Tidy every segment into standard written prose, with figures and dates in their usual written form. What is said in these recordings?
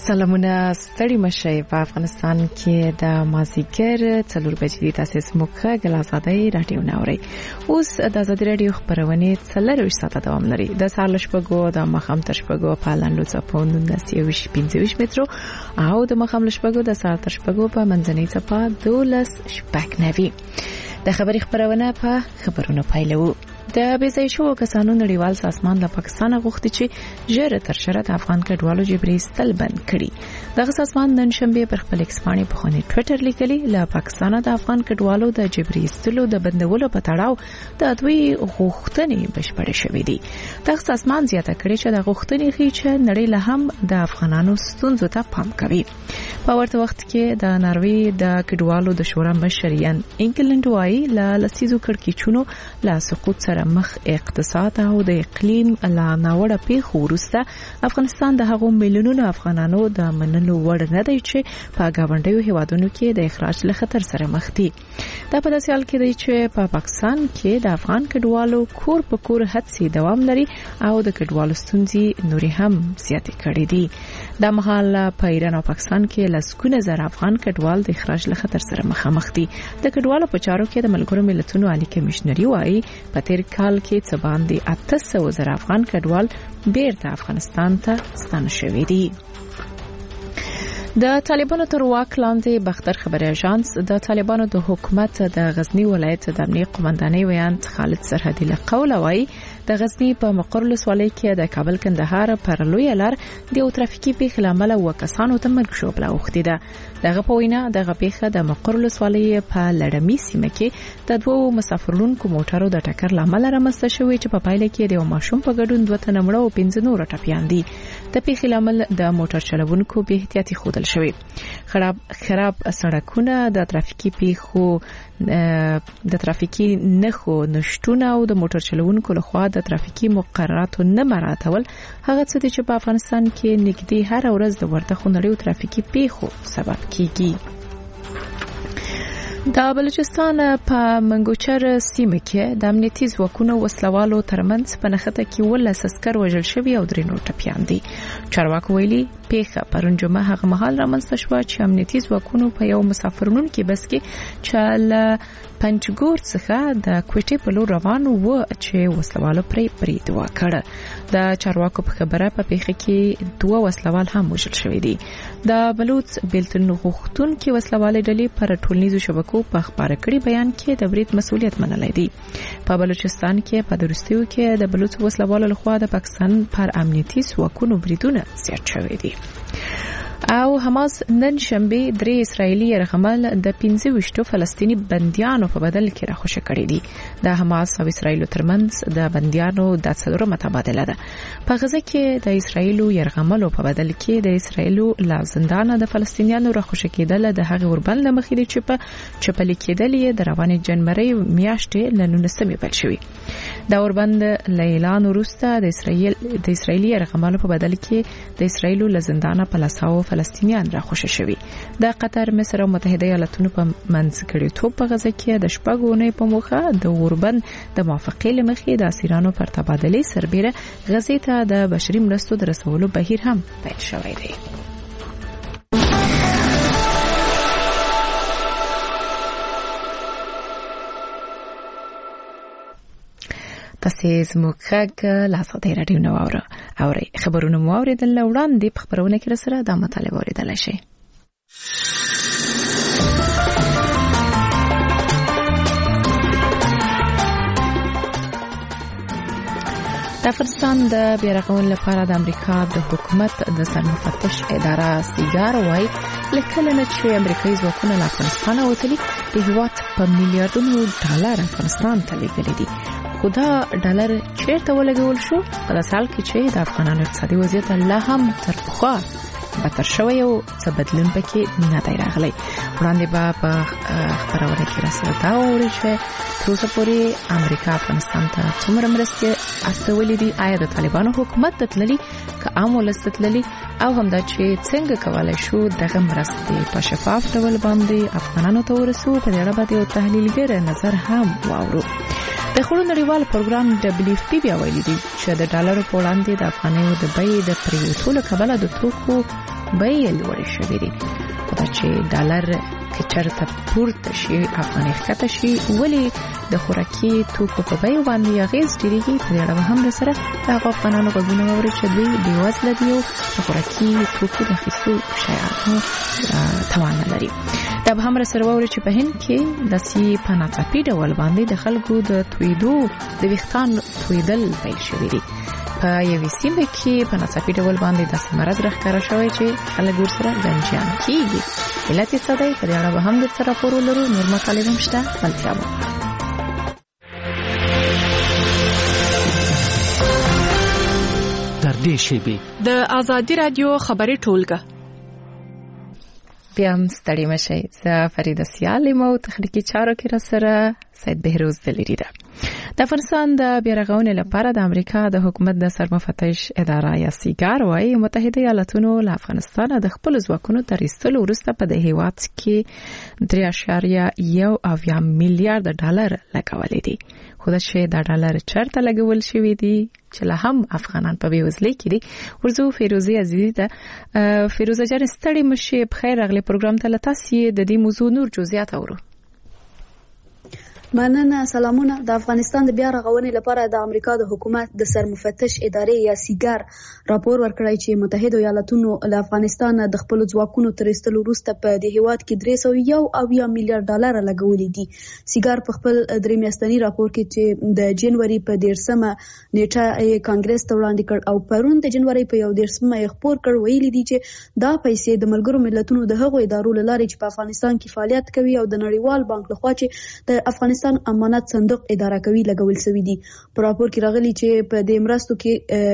سلامونه ستړي مشه په افغانستان کې د مازیګر 4 بجې د تاسیس موخه د آزادۍ رادیو ناوري اوس د آزادۍ رادیو خبرونه 4 ساعته دوام لري د سهار شپږو د مخام تر شپږو په لاندو ځپونو د 25 مترو او د مخام شپږو د سهار تر شپږو په منځنۍ ځپا 12 شپږ نوي د خبري خبرونه په خبرونو پایلو د بيځای شو کسانو نړیوال سازمان له پاکستان غوښتي چې ژر تر شره د افغان کډوالو جبري استل بند کړي دغه سازمان نن شنبه پر خپل ایکس باندې په خوني ټوئیټر لیکلي له پاکستان د افغان کډوالو د جبري استلو د بندولو په تړاو د دوی غوښتنې بشپړې شوې دي دغه سازمان زیاته کړې چې د غوښتنې خي چې نړۍ له هم د افغانانو ستونزو ته پام کوي په ورته وخت کې د ناروی د کډوالو د شورا مشریان انګلند وايي له لسیزو کړکېچونو لا سقوط سره مخ اقتصاد او د اقلیم لا ناوړه پیښو وروسته افغانستان د هغو میلیونونو افغانانو د منلو وړ نه دی چې په گاونډیو هیوادونو کې د اخراج له خطر سره مخ دي دا په داسې حال کې دی چې په پاکستان کې د افغان کډوالو کور په کور هڅې دوام لري او د کډوالو ستونزې نوري هم زیاتې کړې دي د مهال په ایران او پاکستان کې لسګونه زره افغان کډوال د اخراج له خطر سره مخامخ دي د کډوالو په چارو کې د ملګرو ملتونو عالی کمشنري وايي په تیر کال کې څه باندې 800 زره افغان کډوال بیرته افغانستان ته ستانه شوي دي د طالبانو تر واک لاندې بختر خبري اژانس د طالبانو د حکومت د غزنی ولایت د امنیت قومندانۍ ویاند خالد سرحدي له قوله وایي د غزنی په مقر ولسوالۍ کې د کابل کندهار پر لوی لار د یو ترافیکي پیښې لامل وکسانو ته مرګ شوبله وختي ده دغه په وینا دغه پیښه د مقر ولسوالۍ په لړمی سیمه کې د دوو مسافرونکو موټرو د ټکر لامل رامنځته شوې چې په پایله کې د یو ماشوم په ګډون 2 تنه مړه او 15 نور ټپيان دي د پیښې لامل د موټر چلوونکو به احتیاطي خودل شوی خراب سړکونه د ترافیکي پیښو د ترافیکي نښو نشټونه او د موټر چلوونکو لخوا د ترافیکي مقرراتو نه مراعاتول هغه څه چې په افغانستان کې نږدې هر ورځ د ورته خونړیو ترافیکي پیښو سبب کیږي د بلوچستان په منګوچر سیمه کې د امنیتي ځواکونو وسلوالو ترمنځ په نښته کې ول اسکر وژل شوی او 3 نور ټپيان دي چارواکو ویلي پیښه پرون جمعه هغه مهال رامنځته شو چې امنیتي ځواکونو په یو مسافرونکو بس کې چې پنځګور څخه د کوټې په لور روان و چې وسلوالو پرې برید وکړ د چارواکو په خبره په پیښه کې 2 وسلوال هم وژل شوی دي د بلوچ بیلتن غوښتونکو وسلوال ډلې پر ټولنیزو شبکو په خبره کړي بیان کې د برید مسؤلیت منلای دي په بلوچستان کې په درستیو کې د بلوچ وسلوالو لخوا د پاکستان پر امنیتي ځواکونو بریدونه زیات شوي دي او حماس نن شنبه 3 اسرایلی يرغمل د 15 فلسطینی بنديانو په بدل کې راخوشي کړی دي د حماس او اسرایل ترمنځ د بنديانو د څلورو متبادله ده په غزه کې د اسرایل يرغملو په بدل کې د اسرایل لا زندان د فلسطینیانو راخوشي کېدل د هغه وربند لمخې دي چې چپل کېدل د رواني جنوري میاشتې له 19 بل شوی دا وربند اعلان وروسته د اسرایلی يرغملو په بدل کې د اسرایل له زندان په لاساو فلسطینیان راخوشي شوی د قطر مصر او متحده ایالاتونو په منځ کې توپ په غزه کې د شپږونې په موخه د اوربند د موافقې لمخې د اسیرانو پر تبادله سربېره غزه ته د بشري مرستو د رسولو بهیر هم پیل شوی دی تاسو زموږه لاسته رادیو نو اوري خبرونه مو اوریدل وړاندې په خبرونه کې سره د مطالبه اوریدل شي د افغانستان د بیرغون لپاره د امریکا د حکومت د سرمفتش اداره سیګار وای لکه نه چې امریکایي ځواکونه له افغانستان وتلي د هیواد په میلیارډونو ډالر افغانستان ته لګل دي خدا ډالر چیرته ولګول شو په سال کې چې د افغانانو اقتصادي وضعیت لا هم تر پخوا بدتر شوی او څه بدلون پکې نه دی راغلی وړاندې په خبرونه کې راځي دا اوري چې تر اوسه پورې امریکا افغانستان ته څومره مرستې استولې دي آیا د طالبانو حکومت تللی که عام ولست تللی او هم دا چې څنګه کولای شو دغه مرستې په شفاف ډول باندې افغانانو ته ورسو په اړه باندې یو تحلیلګر نظر هم واورو د خلکو نړیوال پروګرام WFP بیا ویلي دي چې د ډالرو په وړاندې د افغانیو د بیې د پریوتلو کبله د توکو بیې لوړې شوې دي. خو چې ډالر که چېرته پورته شي افغانۍ ښکته شي ولې د خوراکي توکو په بیو باندې اغېز ډېرېږي. په دې اړه به هم سره د هغو افغانانو غږونه واورئ چې دوی بېوزله دي او د خوراکي توکو د اخیستو شیانو توان نه لري. دا به هم سره واورئ چې په هند کې داسې په ناڅاپي ډول باندې د خلکو د تویدو د ویښتانو تویدل پیل شوي دي. په یوې سیمه کې په ناڅاپي ډول باندې داسې مرض راښکاره شوی چې خلک ورسره ګنجان کېږي. علت یې څه دی؟ په دې اړه به هم درته راپور ولرو. نور مطالب هم شته، بلتیا مو تر دې شیبې د آزادي رادیو خبري ټولګه. بیا هم ستړي مشئ. زه فریده سیال یم او تخنیکي چارو کې را سره سید بهروز دلیری ده. د افغانستان د بیارغونې لپاره د امریکا د حکومت د سرمفتش اداره یا سیګار وايي متحده ایالاتونو له افغانستان د خپل ځواکونو تر ایستلو وروسته په د هیواد کې 3.1 میلیارډ ډالر لګولې دي. خو دا چې د ډالر چرته لګول شوی دي چې له هم افغانان په بیوزلۍ کې دي. ورزو فیروزی عزیزی ده. فیروزه جان ستړي مشي بخیر راغلی پروګرام ته. لتاسي د دې موضوع نور جزئیات اورو. مننه. سلامونه. د افغانستان د بیا رغونې لپاره د امریکا د حکومت د سرمفتش ادارې یا سیګار راپور ورکړی چې متحده ایالاتونو له افغانستان د خپل ځواکونو تر ایستلو وروسته په دې هیواد کې 301 میلیارډ ډالر لګولې دي. سیګار په خپل درې میاشتني راپور کې چې د جنوري په 13مه نیټه کانګرس ته وړاندې کړ او پرون د جنوري په 11مه خبر کړ، ویلي دي چې دا پیسې د ملګرو ملتونو د هغو ادارو لارې چې په افغانستان کې فعالیت کوي او د نړیوال بانک لخوا چې د افغانستان امانت صندوق اداره کوي لګول شوی دي. په راپور کې راغلي چې په دې مرستو کې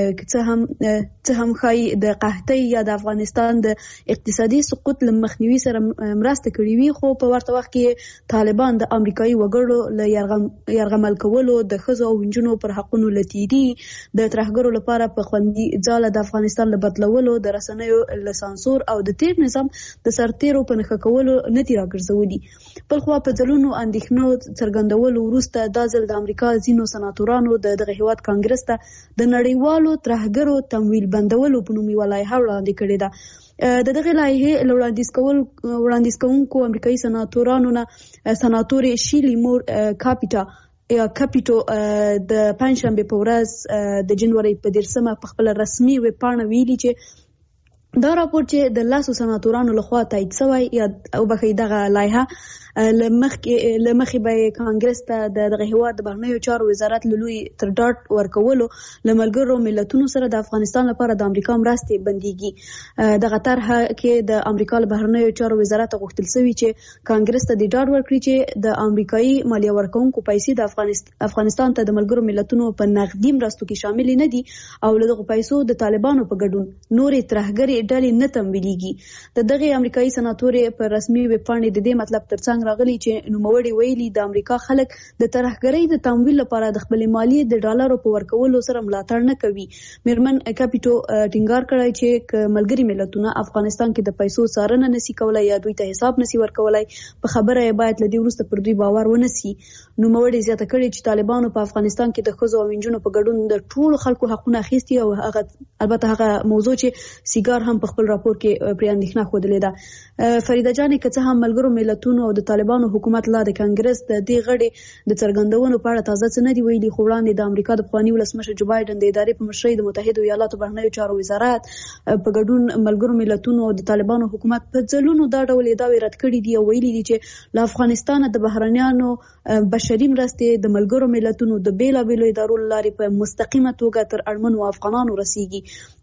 څه هم خای د قحطۍ یا د افغانستان د اقتصادي سقوط لمخنیوي سره مرسته کړې وي، خو په ورته وخت کې طالبان د امریکایي وګړو له یرغمل کولو، د ښځو او نجونو پر حقونو لتیری، د ترهګرو لپاره په خوندي ځاله د افغانستان له بدلولو، د رسنیو له سانسور او د تیر نظام د سرتیرو په نښه کولو نتی راګرځولي. بل خو په ځلونو اندېښنو څرګندولو وروسته دا ځل د امریکا ځینو سناتورانو دغه هیواد کانګرس ته د نړیوالو ترهګرو تمویل بندولو په نوم یوه لایحه وړاندې کړې ده. د دغه لایحې وړاندیز کوونکو امریکایي سناتورانو نه سناتور شیلی مور کاپیټو د پنځشنبه په ورځ د جنوري په 13مه په خپل رسمي ویب پاڼه ویلي چې دا راپور چې د لاسو سناتورانو لخوا تایید شوی یا او بخې دغه لایحه لمخې به کانګرس ته دغه هیواد د بهرنیو چارو وزارت لوی تر ډاټ ورکولو لملګرو ملتونو سره د افغانستان لپاره د امریکا مرستې بنديږي. دغه طرحه کې د امریکا له بهرنیو چارو وزارت غوښتل شوی چې کانګرس ته د ډاټ ورکړي چې د امریکایي مالیه ورکونکو پیسې د افغانستان ته د ملګرو ملتونو په نغدي مرستو کې شامل نه دي او له دغه پیسو د طالبانو په ګډون نورې ترهګرې ډلې نه تمویلېږي. دغه امریکایي سناتور په رسمي ویب پاڼې د دې مطلب ترڅنګ راغلی چې نوموړي ویلي د امریکا خلک د ترهګرۍ د تمویل لپاره د خپل مالیې د ډالرو په ورکولو سره ملاتړ نه کوي. میرمن کاپیټو ټینګار کړی چې ملګري ملتونه افغانستان کې د پیسو څارنه نشي کولای یا دوی ته حساب نشي ورکولای، په خبره یې باید لدی وروسته پر دوی باور ونسی. نوموړي زیاته کړی چې طالبانو په افغانستان کې د ښځو او نجونو په ګډون د ټولو خلکو حقونه اخیستي او البته هغه موضوع چې سیګار هم په خپل راپور کې پرې اندېښنه ښودلې ده. فریده جان که څه هم ملګرو ملتونو او د طالبانو حکومت لا د کانګرس د دې غړي د څرګندونو په اړه تازه څه نه دی ویلي، خو وړاندې د امریکا د پخواني ولسمشر جو بایدن د ادارې په مشرۍ د متحده ایالاتو بهرنیو چارو وزارت په ګډون ملګرو ملتونو او د طالبانو حکومت په ځلونو دا ډول ادعاوې رد کړې دي او ویلي دي چې له افغانستان د بهرنیانو بشري مرستې د ملګرو ملتونو د بیلابیلو ادارو لارې په مستقیمه توګه تر اړمنو افغانانو رسیږي.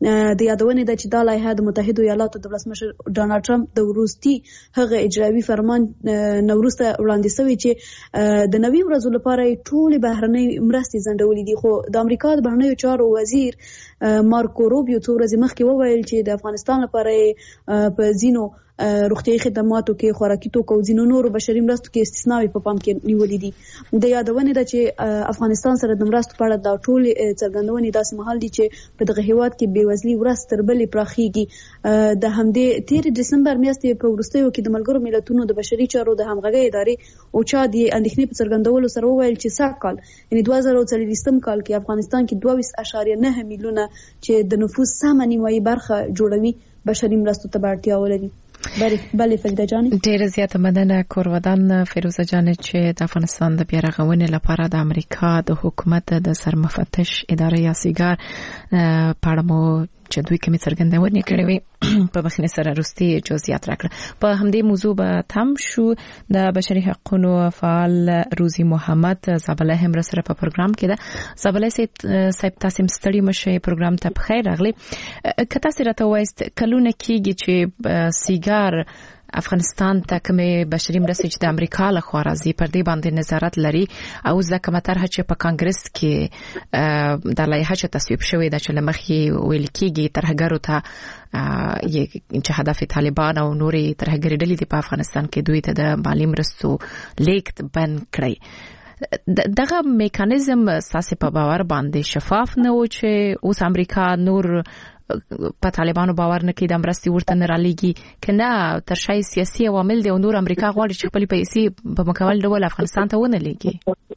د یادونې ده چې دا لایحه د متحده ایالاتو د ولسمشر ډانلډ ټرمپ د وروستي هغه اجرایي فرمان نوروسته وړاندې شوی چې د 90 ورځې لپاره ټول بهرنۍ مرستې ځنډولې دي. خو د امریکا د بهرنیو چارو وزیر مارکو روبیو څو ورځې مخکې وویل چې د افغانستان لپاره په ځینو روغتیايي خدماتو کې، خوراکي توکو او ځینو نورو بشري مرستو کې استثناوي په پام کې نیولې دي. د یادونې ده چې افغانستان سره د مرستو په اړه دا ټول څرګندونې داسې مهال دي چې په دغه هیواد کې بېوزلي ورځ تر بلې پراخېږي. د همدې 13 دسمبر میاشتې په وروستیو کې د ملګرو ملتونو د بشري چارو د همغږۍ ادارې اوچا د اندېښنې په څرګندولو سره وویل چې سږکال یعنې 2024 کال کې افغانستان کې 22.9 میلیونه چې د نفوس سمه نیمایي برخه جوړوي بشري مرستو ته اړتیا ولري. بلې فريده جان ډېر زیاته مننه کورودان فیروزه جان چې د افغانستان د بیا رغونې لپاره د امریکا د حکومت د سرمفتش ادارې یا سیګار په اړه مو چې دوی کومې څرګندونې کړې وي په بخښنې سره وروستي جزئیات راکړه. په همدې موضوع به تم شو. د بشري حقوقو فعال روزي محمد زابله هم سره په پروګرام کې ده. زابله صاحب تاسو مستړي مشه پروګرام ته بخیر راغلی. که تاسو راته وایست کلونه کېږي چې سیګار افغانستان ته کومې بشري مرستې چې د امریکا له خوا راځي پر دې باندې نظارت لري او د کمتر چې په کانګرس کې د لایحه چې تصویب شوې ده چې لمخې ویل کېږي ترهګرو ته چې هدف طالبان او نوري ترهګري ډلې د افغانستان کې دوی ته د مالی مرستو لیکت بند کړی. دغه میکانیزم ساسي په باور باندې شفاف نه و چې اوس امریکا نور په طالبانو باور نه کوي د مرستې ورته نه رالېږي کنه تر شای سیاسي عوامل دي او نور امریکا غواړي چې خپل پیسې په مکمل ډول افغانستان ته ونه لېږي.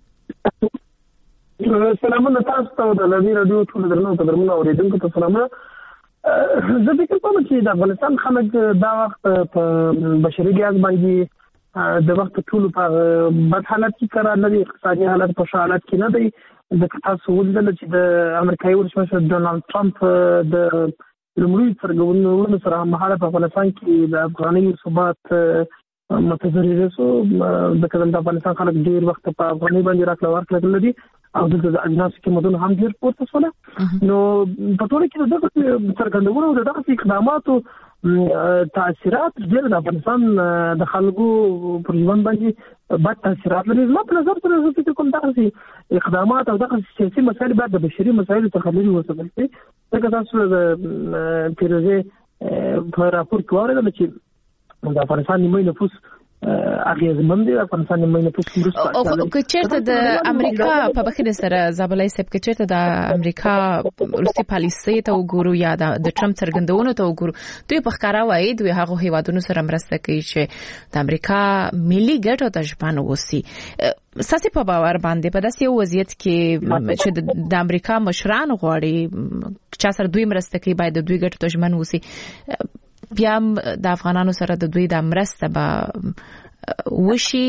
سلامونه تاسو ته د لوی رادیو ټول درنو قدرمنو اوریدونکو ته سلامونه. زه فکر کوم چې د افغانستان خلک دا وخت په بشري ګاز باندې د وخت ټول په بد حالت کې قرار نه دي، اقتصادي حالت په حالت کې نه دی. د تاسو ولدل چې د امریکایي ولسمشر ډونالد ټرمپ د لومړي څرګندونو سره مهاله په افغانستان کې د افغاني ثبات متضرر شو. د کله د افغانستان خلک ډیر وخت په افغاني باندې راکړه ورکړه لري او د اجناس کې مدن هم ډیر پورته شول. نو په ټول کې د څرګندونو او د اقداماتو تاثیرات ډیر د افغانستان د خلکو پر ژوند باندې بد تاثیرات لري. زما په نظر سره زه فکر کوم دغه اقدامات او دغه سیاسي مسایل باید د بشري مسایلو څخه لرې وساتل شي. ځکه تاسو د پیروزې په راپور کې واورئ چې د افغانستان نیمه نفوس اغیزمن دي. افغانستان نیمه نفوس او که چیرته د امریکا په بخښنې سره زابلای صاحب که چیرته د امریکا روسي پالیسي ته وګورو یا د ټرمپ څرګندونو ته وګورو دوی په ښکاره وایي دوی هغه هیوادونو سره مرسته کوي چې د امریکا ملي ګټو ته ژمن اوسي. ساسي په باور باندې په داسې وضعیت کې چې د امریکا مشران غواړي چې سره دوی مرسته کوي باید د دوی ګټو ته ژمن اوسي، بیا د افغانانو سره د دوی د مرسته به وشي.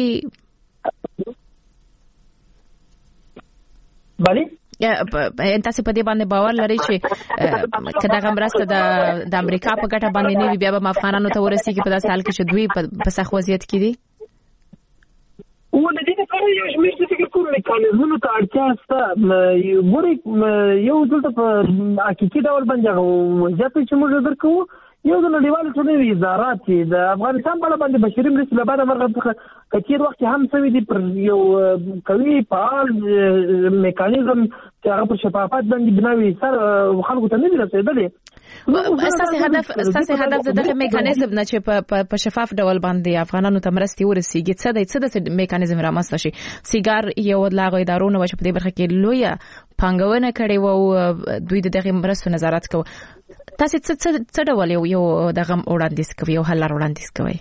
بله تاسو په دې باندې باور لرئ چې کله مرسته د امریکا په ګټه باندې نه وي بیا به افغانانو ته ورسیږي په داسې حال کې چې دوی په سخت وضعیت کې دي؟ و د دې لپاره یو شمېر څه فکر کوم میکانیزمونو ته اړتیا شته. ګورئ یو دلته په حقیقي ډول باندې وضعیت چې موږ درکو یو د نړیوالو ټولنې ادارات چې د افغانستان په اړه باندې بشري مرستې له بعده مرغه څخه کثیر وخت هم سوي دي پر یو قوي فعال میکانیزم چې هغه پر شفافیت باندې بناوي سره خلکو ته نه دي رسېدلي. اساسي هدف دغه میکانیزم نه چې په شفاف ډول باندې افغانانو ته مرستې ورسیږي څه د میکانیزم رامنځته شي. سیګار یو د لاغو ادارونو چې په دې برخه کې لویه پانګونه کړې و او دوی د دغه مرستو نظارت کوي. تاسو څه ډول یو دغه وړاندیز کوي یو حل وړاندیز کوي؟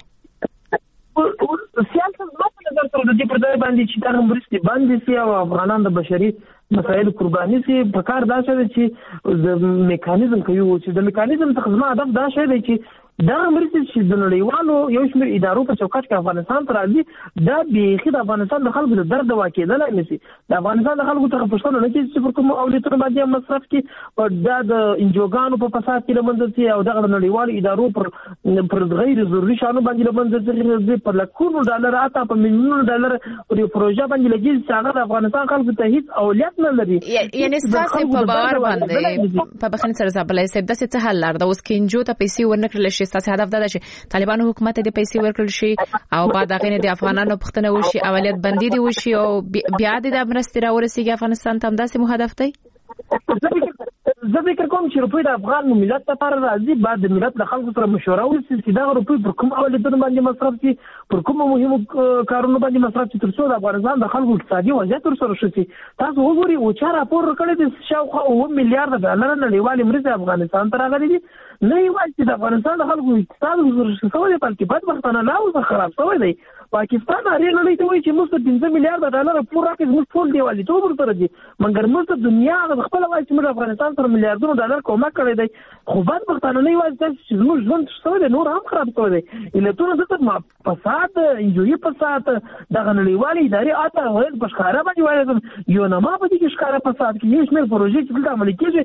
سیاست په نظر سره د دې پر ځای باندې چې دا مرستې باندې سي او افغانان د بشري مسایل قرباني سي په کار دا شوی چې د میکانیزم کوي چې د میکانیزم څخه زما هدف دا شوی چې دا مرستې چې د نړیوالو یو شمېر ادارو په چوکاټ کې افغانستان ته راځي دا بیخي د افغانستان د خلکو د درد دوا کېدلی نه شي. د افغانستان د خلکو څخه پوښتنه نه کېږي چې پر کومو اولتونو باندې مصرف کړي او دا د انجوګانو په فساد کې له منځه ځي او دغه د نړیوالو ادارو پر غیر ضروري شیانو باندې له منځه ځي په لکونو ډالر حتی په میلیونونو ډالر پر یو پروژه باندې لګېږي چې هغه د افغانستان خلکو ته هیڅ اولویت نه لري. یعنې ستاسې په باور باندې په بخښنې سره زابلای صاحب داسې څه حل لار ده اوس که انجو ته پیسې ورنکړل شي ستاسې هدف دا ده چې طالبانو حکومت ته د پیسې ورکړل شي او بعد هغه نه د افغانانو پښتنه وشي اولیت بندي دي وشي او بیا د مرستې راورسیږي افغانستان ته هم داسې مو هدف دی؟ زه فکر کوم چې روپۍ د افغان ملت لپاره راځي بعد د ملت له خلکو سره مشوره وشي چې دغه روپۍ پر کوم اولتونو باندې مصرف شي پر کومو مهمو کارونو باندې مصرف شي تر څو د افغانستان د خلکو اقتصادي وضعیت ورسره ښه شي. تاسو وګورئ اوچا راپور ورکړی دی شاوخوا 9 میلیارډ ډالر نړیوالې مرستې افغانستان ته راغلي دي. نه یوازې چې د افغانستان د خلکو اقتصاد ورسره ښه شوی دی بلکې بدبختانه لا اوس خراب شوی دی. پاکستان اړ نه لري چې موږ 15 میلیارډ ډالر پور راکې موږ ټول دیوالي ته ورته دي مګر موږ دنیا خپل وایي چې موږ افغانستان سره میلیارډونو ډالر کومک کړی دی خو بعد پښتانه نه وایي چې موږ ژوند څه نور هم خراب کړی دی علتونه څه فساد انجوی فساد د غنړیوالې ادارې اته وایي په ښکارا باندې وایي یو نه ما په دې کې ښکارا فساد کې یو شمېر پروژې چې د عملي کېږي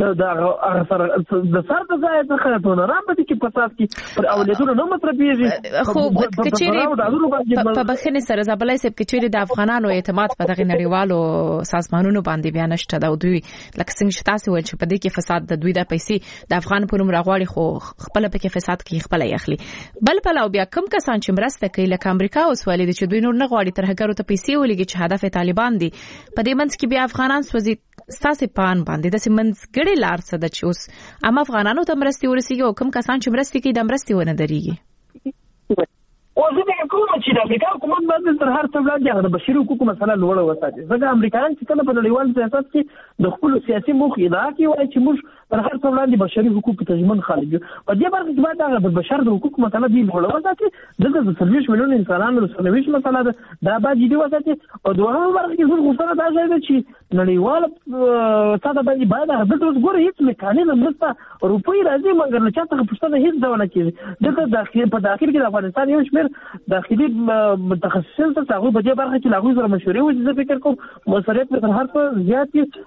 د سر د ځای څخه ټول رام په دې کې فساد کې پر اولادونو نه مطربېږي خو کچېری په بخښنې سره زابلای صاحب کچېری د افغانانو اعتماد په دغه نړیوالو سازمانونو باندې بیا نشته دا دوی لکه څنګه چې تاسو ویل چې په دې کې فساد د دوی د پیسې د افغان په نوم راغواړي خو خپل پکې فساد کې خپل اخلي بل پلاو بیا کم کسان چې مرسته کوي لکه امریکا اوس ولې چې دوی نور نه غواړي ترهګرو ته پیسې ولګي چې هدف طالبان دي په دې منځ کې بیا افغانان سوځي ستاسو پان باندې د سیمنز ګړې لار څه د چې اوس اما افغانانو ته مرستي ورسیږي او کم کسان چې مرستي کوي د مرستي ونه درېږي او زه به کوم چې د امریکا حکومت باندې تر هر څه وړاندې د بشري حقوقو مسله لوړه وساتي ځکه امریکایان چې کله په نړیوال سیاست کې د خپل سیاسي موخې ادعا کوي وایي چې موږ تر هر څه وړاندې بشري حقوق تضمین خالي یو په دې برخه کې باید د بشر د حقوقو مسله دی لوړه وساتي دغه د 30 میلیون انسانانو د سرنوشت مسله ده باید جدي وساتي او دوه برخه کې زه غوښتنه دا ځای چې نړیوال ساده باندې باید د اوس ګوره هیڅ میکانیزم نشته روپۍ راځي مګر نه چاته پښتنه هیڅ ډول نه کیږي دغه داخلي په داخل کې د افغانستان یو شمېر داخلي متخصصین ته هغه په دې برخه کې لاغوي سره مشورې وځي زه فکر کوم مسؤلیت په هر څه زیات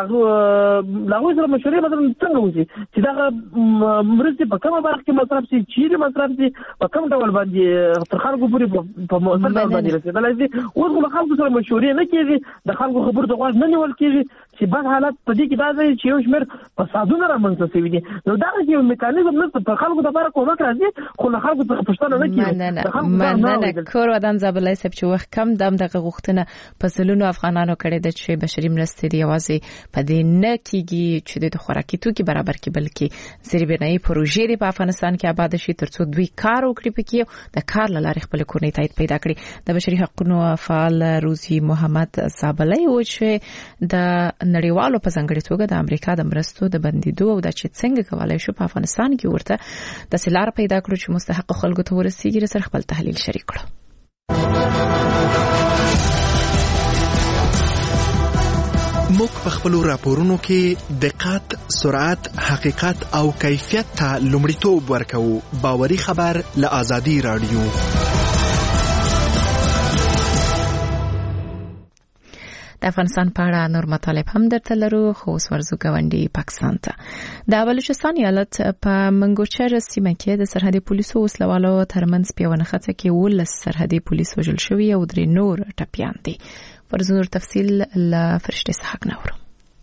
لاغوي سره مشورې بدل څنګه وځي چې دا مرستې په کومه برخه کې مصرف شي چیرې مصرف شي په کوم ډول باندې تر خلکو پورې په مؤثر ډول باندې رسیدلای شي اوس خو خلکو سره مشورې نه کیږي د خلکو خبرو ته غوږ نه نیول کیږي چې بد حالت په دې کې دا ځای چې یو شمېر فسادونه رامنځته شوي دي نو دا یو میکانیزم نشته پر خلکو لپاره کومک راځي خو له خلکو څخه پوښتنه نه کیږي مننه کور ودان زابلای صاحب چې وخت کم دم دغه غوښتنه په سلونو افغانانو کړي د چې بشري مرستې دی یوازې په دې نه کیږي چې د خوراکي توکي برابر کې بلکې زیربنایي پروژې په افغانستان کې آباد شي ترڅو دوی کار وکړي پکې د کار لارې خپل کورنۍ تایید پیدا کړي د بشري حقوقو فعال روزي محمد زابلای و چې د نړیوالو په ځانګړي توګه د امریکا د مرستو د بندیدو او د چې څنګه کولای شو په افغانستان کې ورته د سلار پیدا کړو چې مستحق خلکو ته ورسیږي سره خپل تحلیل شریک کړو موږ په خپل راپورونو کې دقت، سرعت، حقیقت او کیفیت ته لومړیتوب ورکوو. باوري خبر له آزادي رادیو. د افغانستان په اړه نور مطالب هم درته لرو خو اوس ورځو ګاونډي پاکستان ته د بلوچستان ایالت په منګوچر سیمه کې د سرحدي پولیسو وسلوالو ترمنځ په ونخته کې 19 سرحدي پولیس وژل شوي او 3 نور ټپيان دي. ورزور تفصیل ل فرشته اسحاق نورو.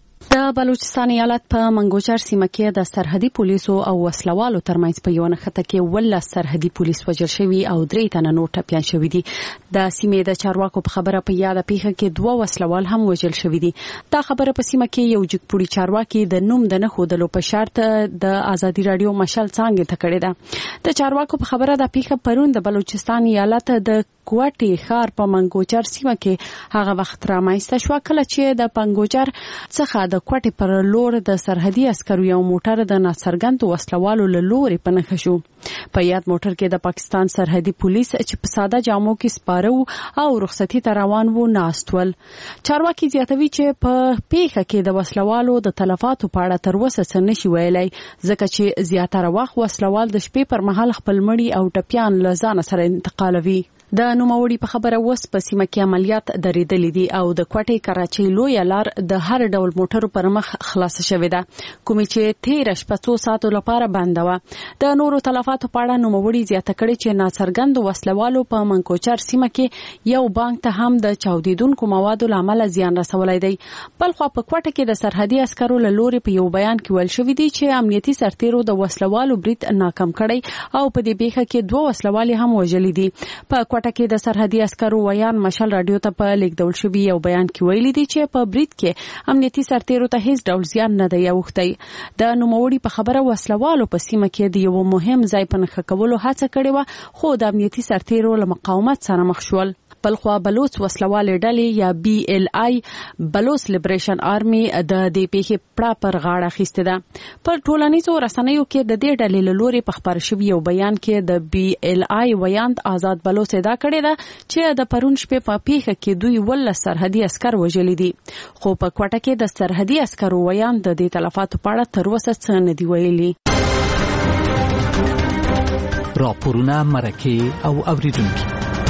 د بلوچستان ایالت په منګوچر سیمه کې د سرحدي پولیسو او وسلوالو ترمنځ په یو نخته کې 19 سرحدي پولیس وژل شوي او 3 تنه نور ټپيان شوي دي. د سیمې د چارواکو په خبره په یاد پیښه کې 2 وسلوال هم وژل شوي دي. دا خبره په سیمه کې یو جګپوړي چارواکي د نوم د نه خودلو په شرط د آزادي رادیو مشال څنګه ته کړی ده. د چارواکو په خبره د پیښه پرون د بلوچستان ایالت د کوټي خار په منګوچر سیمه کې هغه وخت رامایسته شو کله چې د پنګوچر څخه د کوټي پر لور د سرحدي عسکرو یو موټر د ناڅرګند وسلوالو له لوري پنهخ شو. په یاد موټر کې د پاکستان سرحدي پولیس چې په ساده جامو کې سپاره او رخصتي ته روان وو ناستول. چارواکي زیاتوي چې په پیښه کې د وسلوالو د تلفاتو په اړه تر اوسه څه نشي ویلای ځکه چې زیاتره وخت وسلوال د شپې پر مهال خپل مړي او ټپيان له ځان سره انتقالوي. د نوموړي په خبره وس په سیمه کې عملیات درېدلې دي او د کوټي کراچۍ لوی لار د هر ډول موټرو پر مخ خلاص شوې ده کومې چې 13 شپږ ساعتو لپاره بند و. د نورو تلفاتو په اړه نوموړي زیاته کړي چې ناڅرګند وسلوالو په منګوچر سیمه کې یو بانک ته هم د چاودیدونکو موادو لامل زیان رسولای دی. بل خو په کوټه کې د سرحدي عسکرو له لوري په یو بیان کې ویل شوی دی چې امنیتي سرتیرو د وسلوالو برید ناکام کړی او په دې پیښه کې 2 وسلوالي هم وژلي دي. په کوټه کې د سرحدي عسکرو ویان مشال رادیو ته په لیکدول شوی یو بیان کې ویلي دي چې په برید کې امنیتي سرتیرو ته هیڅ ډول زیان نه دی اوښتی. د نوموړي په خبره وسلوالو په سیمه کې د یو مهم ځای په نښه کولو هڅه کړې و خو د امنیتي سرتیرو له مقاومت سره مخ شول. بلخوا بلوچ وسلوال ډلې یا BLI بلوچ لیبریشن آرمي د دې پیښې پړه پر غاړه اخیسته ده. پر ټولنیزو رسنیو کې د دې ډلې لوري په خبر شوی یو بیان کې د BLI ویاند آزاد بلوچ ادا کړی ده چې د پرون شپې په پیښه کې دوی ول سرحدي عسكر وژلي دي، خو په کوټه کې د سرحدي عسكرو ویاند د دې تلفاتو په اړه تر اوسه څه نه دی ویلي. راپورونه مرکه او اوریدونکو.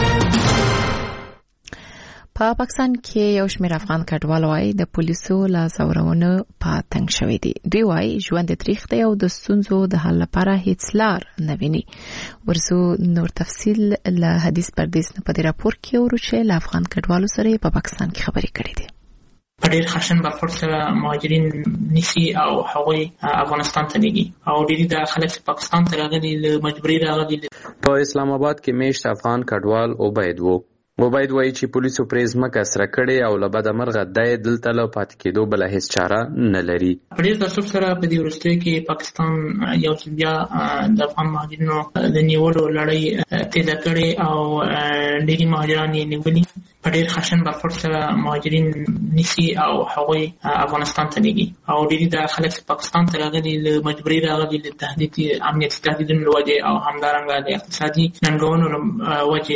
په پاکستان کې یو شمېر افغان کډوال وايي د پولیسو له زورونو په تنګ شوی دي. دوی وايي ژوند تاریخ دی او د ستونزو د حل لپاره هیڅ لار نه ویني. ورسو نور تفصیل له حدیث پردیس نه په دې راپور کې ورچې له افغان کډوالو سره په پاکستان کې خبرې کړې دي. په ډېر خشن برخورد سره مهاجرین نیسي او هغوی افغانستان ته لیږي او ډېری د خلک پاکستان ته راغلي له مجبوري راغلي. په اسلام آباد کې میشت افغان کډوال عبید وایي چې پولیسو پرې ځمکه سره کړې او له بده مرغه دی دلته له پاتې کېدو بله هیڅ چاره نه لري. په ډېر تعصب سره په دې وروستیو کې پاکستان یو ځل بیا د افغان مهاجرینو د نیولو لړۍ تیزه کړې او ډېری مهاجران یې نیولي. په ډېر خشن برخورد سره مهاجرین نیسي او هغوی افغانستان ته لیږي او ډېری د خلک پاکستان ته راغلي له مجبوري راغلي له تهدید امنیتي تهدیدونو له وجې او همدارنګه د اقتصادي ننګونو له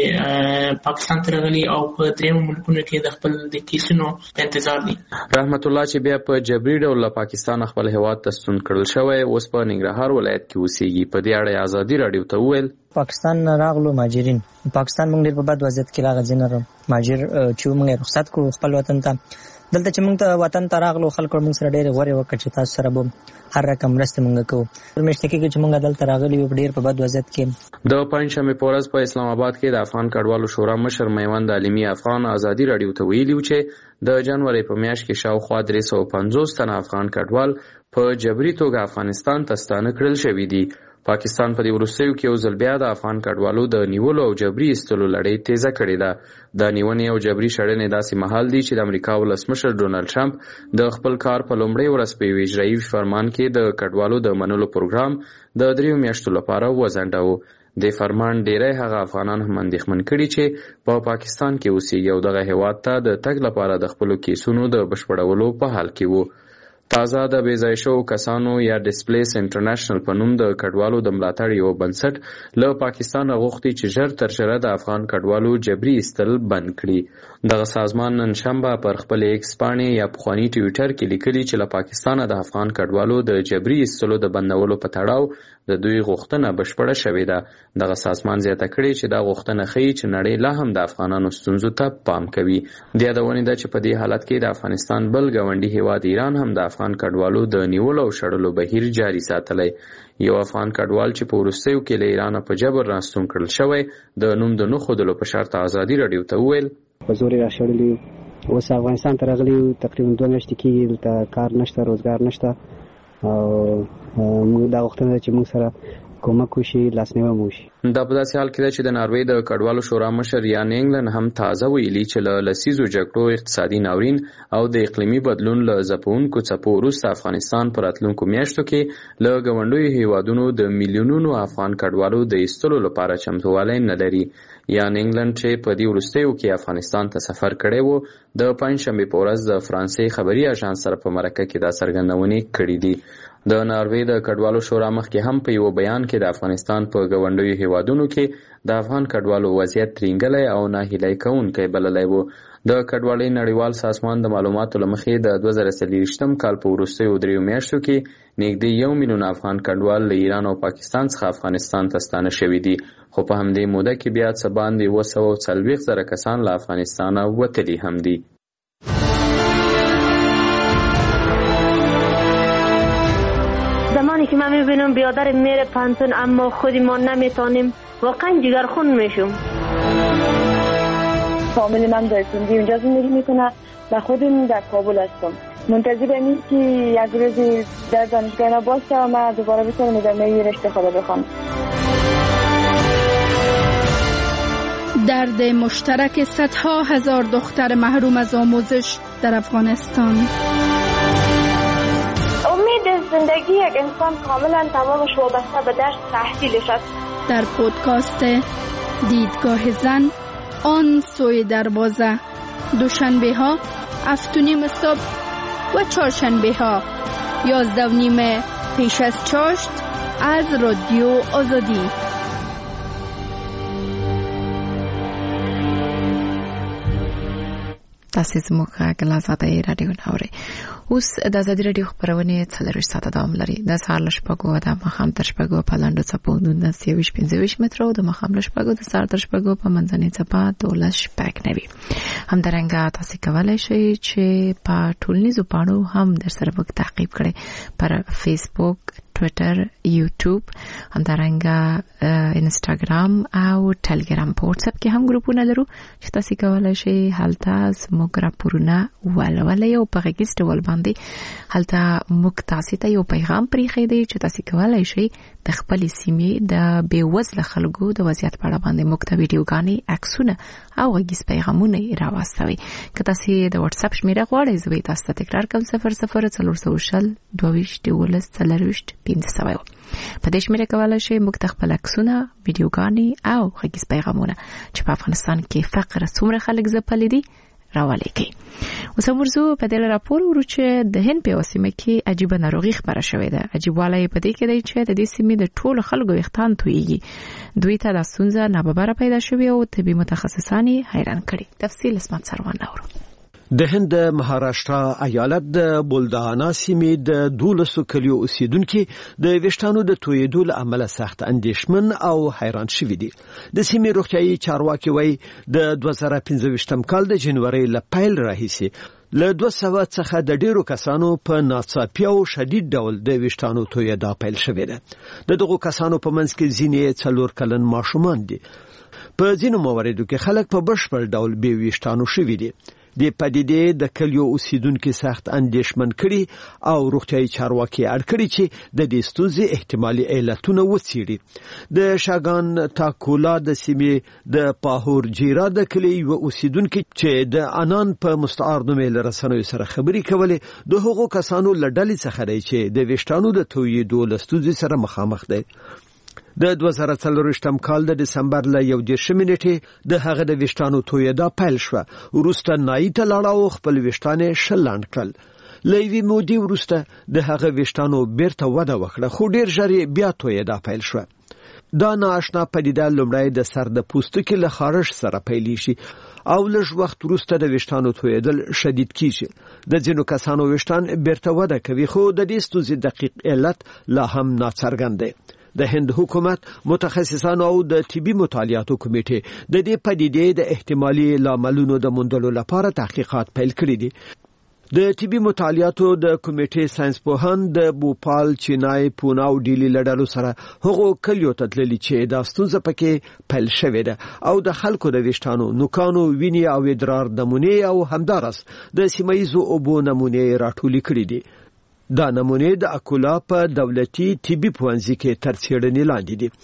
وجې پاکستان ته راغلي او په دریمو ملکونو کې د خپل د کیسونو په انتظار دي. رحمت الله چې بیا په جبري ډول له پاکستان خپل هیواد ته ستون کړل شوی اوس په ننګرهار ولایت کې اوسېږي. په دې اړه ازادي راډیو ته وویل پاکستان راغلو مهاجرین پاکستان موږ ډېر په بد وضعیت کې راغځي نه مهاجر چې موږ رخصت کو خپل وطن ته دلته چې موږ ته وطن ته راغلو خلکو موږ سره ډېر غوړې وکړ چې تاسو سره به هر رقم مرسته موږ کوو. پرمشته کې چې موږ دلته راغلي یو ډېر په بد وضعیت کې. د پنځمې پورز په اسلام آباد کې د افغان کډوالو شورا مشر میوند عالمي افغان ازادي راډیو ته ویلي چې د جنوري په میاشت کې شاوخوا 350 تنه افغان کډوال په جبري توګه افغانستان ته ستانه کړل شوي دي. پاکستان په دې وروستیو کې یو ځل بیا د افغان کډوالو د نیولو او جبري ایستلو لړۍ تیزه کړې ده. د نیونې او جبري شړنې داسې مهال دي چې د امریکا ولسمشر ډونالډ ټرمپ د خپل کار په لومړۍ ورځ په یوه اجرایي فرمان کې د کډوالو د منلو پروګرام د 3 میاشتو لپاره وځنډاوه. د فرمان ډیری هغه افغانان هم اندېښمن کړي چې په پاکستان کې اوسېږي او دغه هیواد ته د تګ لپاره د خپلو کیسونو د بشپړولو په حال کې وو. تازه د بېځای شوو کسانو یا ډسپلیس انټرنیشنل په نوم د کډوالو د ملاتړ یو بنسټ له پاکستان غوښتي چې ژر تر ژره د افغان کډوالو جبري ایستل بند کړي. دغه سازمان نن شنبه پر خپل ایکس پاڼې یا پخواني ټویټر کې لیکلي چې له پاکستانه د افغان کډوالو د جبري ایستلو د بندولو په تړاو د دوی غوښتنه بشپړه شوې ده. دغه سازمان زیاته کړې چې دا غوښتنه ښیي چې نړۍ لا هم د افغانانو ستونزو ته پام کوي. د یادونې ده چې په دې حالت کې د افغانستان بل ګاونډي هیواد ایران هم د افغان کډوالو د نیولو او شړلو بهیر جاري ساتلی. یو افغان کډوال چې په وروستیو کې له ایران په جبر راستون کړل شوی د نوم د نه ښودلو په شرط ازادي راډیو ته وویل په زور را شړلي اوس افغانستان ته راغلي تقریبا 2 میاشتې کېږي دلته کار نشته روزګار نشته او موږ دا غوښتنه ده چې موږ سره کومک وشي لاسنیوی وشي. دا په داسې حال کې ده چې د ناروې د کډوالو شورا مشر یان انګلند هم تازه ویلي چې له لسیزو جګړو اقتصادي ناورین او د اقلیمي بدلون له ځپونکو څپو وروسته افغانستان په راتلونکو میاشتو کې له ګاونډیو هیوادونو د میلیونونو افغان کډوالو د ایستلو لپاره چمتووالی نه لري. یان انګلند چې په دې وروستیو کې افغانستان ته سفر کړی و د پنځشنبې په ورځ د فرانسې خبري اژانس سره په مرکه کې دا څرګندونې کړې دي. د ناروې د کډوالو شورا مخکې هم په یو بیان کې د افغانستان په ګاونډیو هیوادونو کې د افغان کډوالو وضعیت ترینګلی او ناهیلی کوونکی بللی و. د کډوالۍ نړیوال سازمان د معلوماتو له مخې د 2023 کال په وروستیو 3 میاشتو کې نږدې 1 میلیون افغان کډوال له ایران او پاکستان څخه افغانستان ته ستانه شوي دي، خو په همدې موده کې بیا څه باندې 240,000 کسان له افغانستانه وتلي هم دي. زمانی که من میبینم بیادر میره پانتون اما خودی ما نمیتانیم واقعا جگرخون میشم. فامیل من در سندی اونجا زندگی میکنه و خودم در کابل هستم. منتظرم این که یک روزی در دانشگاه باشم و دوباره بتونم ادامه رشته خود بخوام. درد مشترک صدها هزار دختر محروم از آموزش در افغانستان. امید زندگی یک انسان کاملا تمامش وابسته به درس تحصیلش است. در پودکاست دیدگاه زن آن سوی دروازه. دوشنبه ها 7:30 صبح و چهارشنبه ها 11:30 پیش از چاشت از رادیو آزادی. تاسو زموږ غږ آزادۍ رادیو ناوړي. اوس د آزادۍ رادیو خبرونه 40 ساعته دوام لري. د سهار له شپږو د ماښام تر شپږو په لاندو څپو 19:25 متر او د ماښام له شپږو د سهار تر شپږو په منځنۍ څپه 12:90. همدارنګه تاسو کولای شئ چې په ټولنیزو پاڼو هم در سره موږ تعقیب کړئ پر فیسبوک، ټویټر، یوټیوب، همدارنګه انستګرام او ټلګرام. په واتساپ کې هم ګروپونه لرو چې تاسو کولای شئ هلته زموږ راپورونه ولولئ او په غږیز ډول باندې هلته موږ تاسو ته یو پیغام پرېښی دی چې تاسو کولای شئ د خپل سیمې د بیوزله خلکو د وضعیت په اړه باندې موږ ته ویډیوګانې، عکسونه او غږیز پیغامونه راوستوي. که تاسو د واتساپ شمیره غواړئ زه به تاسو ته تکرار کوم: 00 412 15 په دې شمیره کولای شئ موږ ته خپل عکسونه، ویډیوګانې او غږیز پیغامونه چې په افغانستان کې فقر څومره خلک ځپلي دي راولېږئ. اوس موږ په دې راپور ورو چې د هند په سیمه کې عجیب ناروغي خبره شوې ده. عجیب والی په دې کې دی چې د دې سیمې د ټولو خلکو ویښتان تویږي. دوی ته د ستونزه ناببره پیدا شوې او طبي متخصصان حیران کړي. تفصیل اسمت سروان اورو. د هند مهاراشټرا ایالت د بولدانا سیمې د 12 کلیو اوسیدونکو د ویښتانو د تویېدو له امله سخت اندېښمن او حیران شوي دي. د سیمې روغتیايي چارواکي وایي د 2015 کال د جنوري له پیل راهیسې له 200 څخه د ډیرو کسانو په ناڅاپي او شدید ډول د ویښتانو تویېدا پیل شوې ده. دغه کسانو په منځ کې ځینې 4 کلن ماشومان دي. په ځینو مواردو کې خلک په بشپړ ډول بې ویښتانو شوي دي. د پدیدې د کلیو اوسیدونکو سخت اندېښمن کړي او روغتیايي چارواکي اړ کړي چې د دې ستونزې احتمالي علتونه وڅېړي. د شاګان تاکولا د سیمې د پاهور جیرا د کلیو اوسیدونکو چې د انان په مستعار نومې لرسنوي سره خبرې کولې د هغو کسانو لړډلې څخه دی چې د ویښتانو د تویېدو له ستونزې سره مخامخ دي. د 2024 کال د دسمبر له 1 نیټې د هغه د ویښتانو تویېدا پیل شو. وروسته نایي ته لاړ او خپل ویښتان شلاند کړل. لوی مودي وروسته د هغه ویښتانو بیرته وده وکړه، خو ډیر ژر بیا تویېدا پیل شو. دا ناآشنا پدیده لومړی د سر د پوستکي له خارش سره پیل شي او لږ وخت وروسته د ویښتانو تویېدل شدید کیږي. د ځینو کسانو ویښتان بیرته وده کوي، خو د دې ستونزې دقیق علت لا هم ناڅرګند دی. د هند حکومت، متخصصان او د طبي مطالعاتو کمیټې د دې پدیدې د احتمالي لاملونو د موندلو لپاره تحقیقات پیل کړي دي. د طبي مطالعاتو د کمیټې ساينسپوهان د بوپال، چینای، پونه او ډیلی لړلو سره هغو کلیو ته تللي چې دا ستونزه پکې پیل شوې ده او د خلکو د ویښتانو، نوکانو، وینې او ادرار نمونې او همدارس د سیمایي اوبو نمونې راټولې کړې دي. دا نمونه د اکولا په دولتي طبي پوهنځي کې تر څېړنې لاندې دي.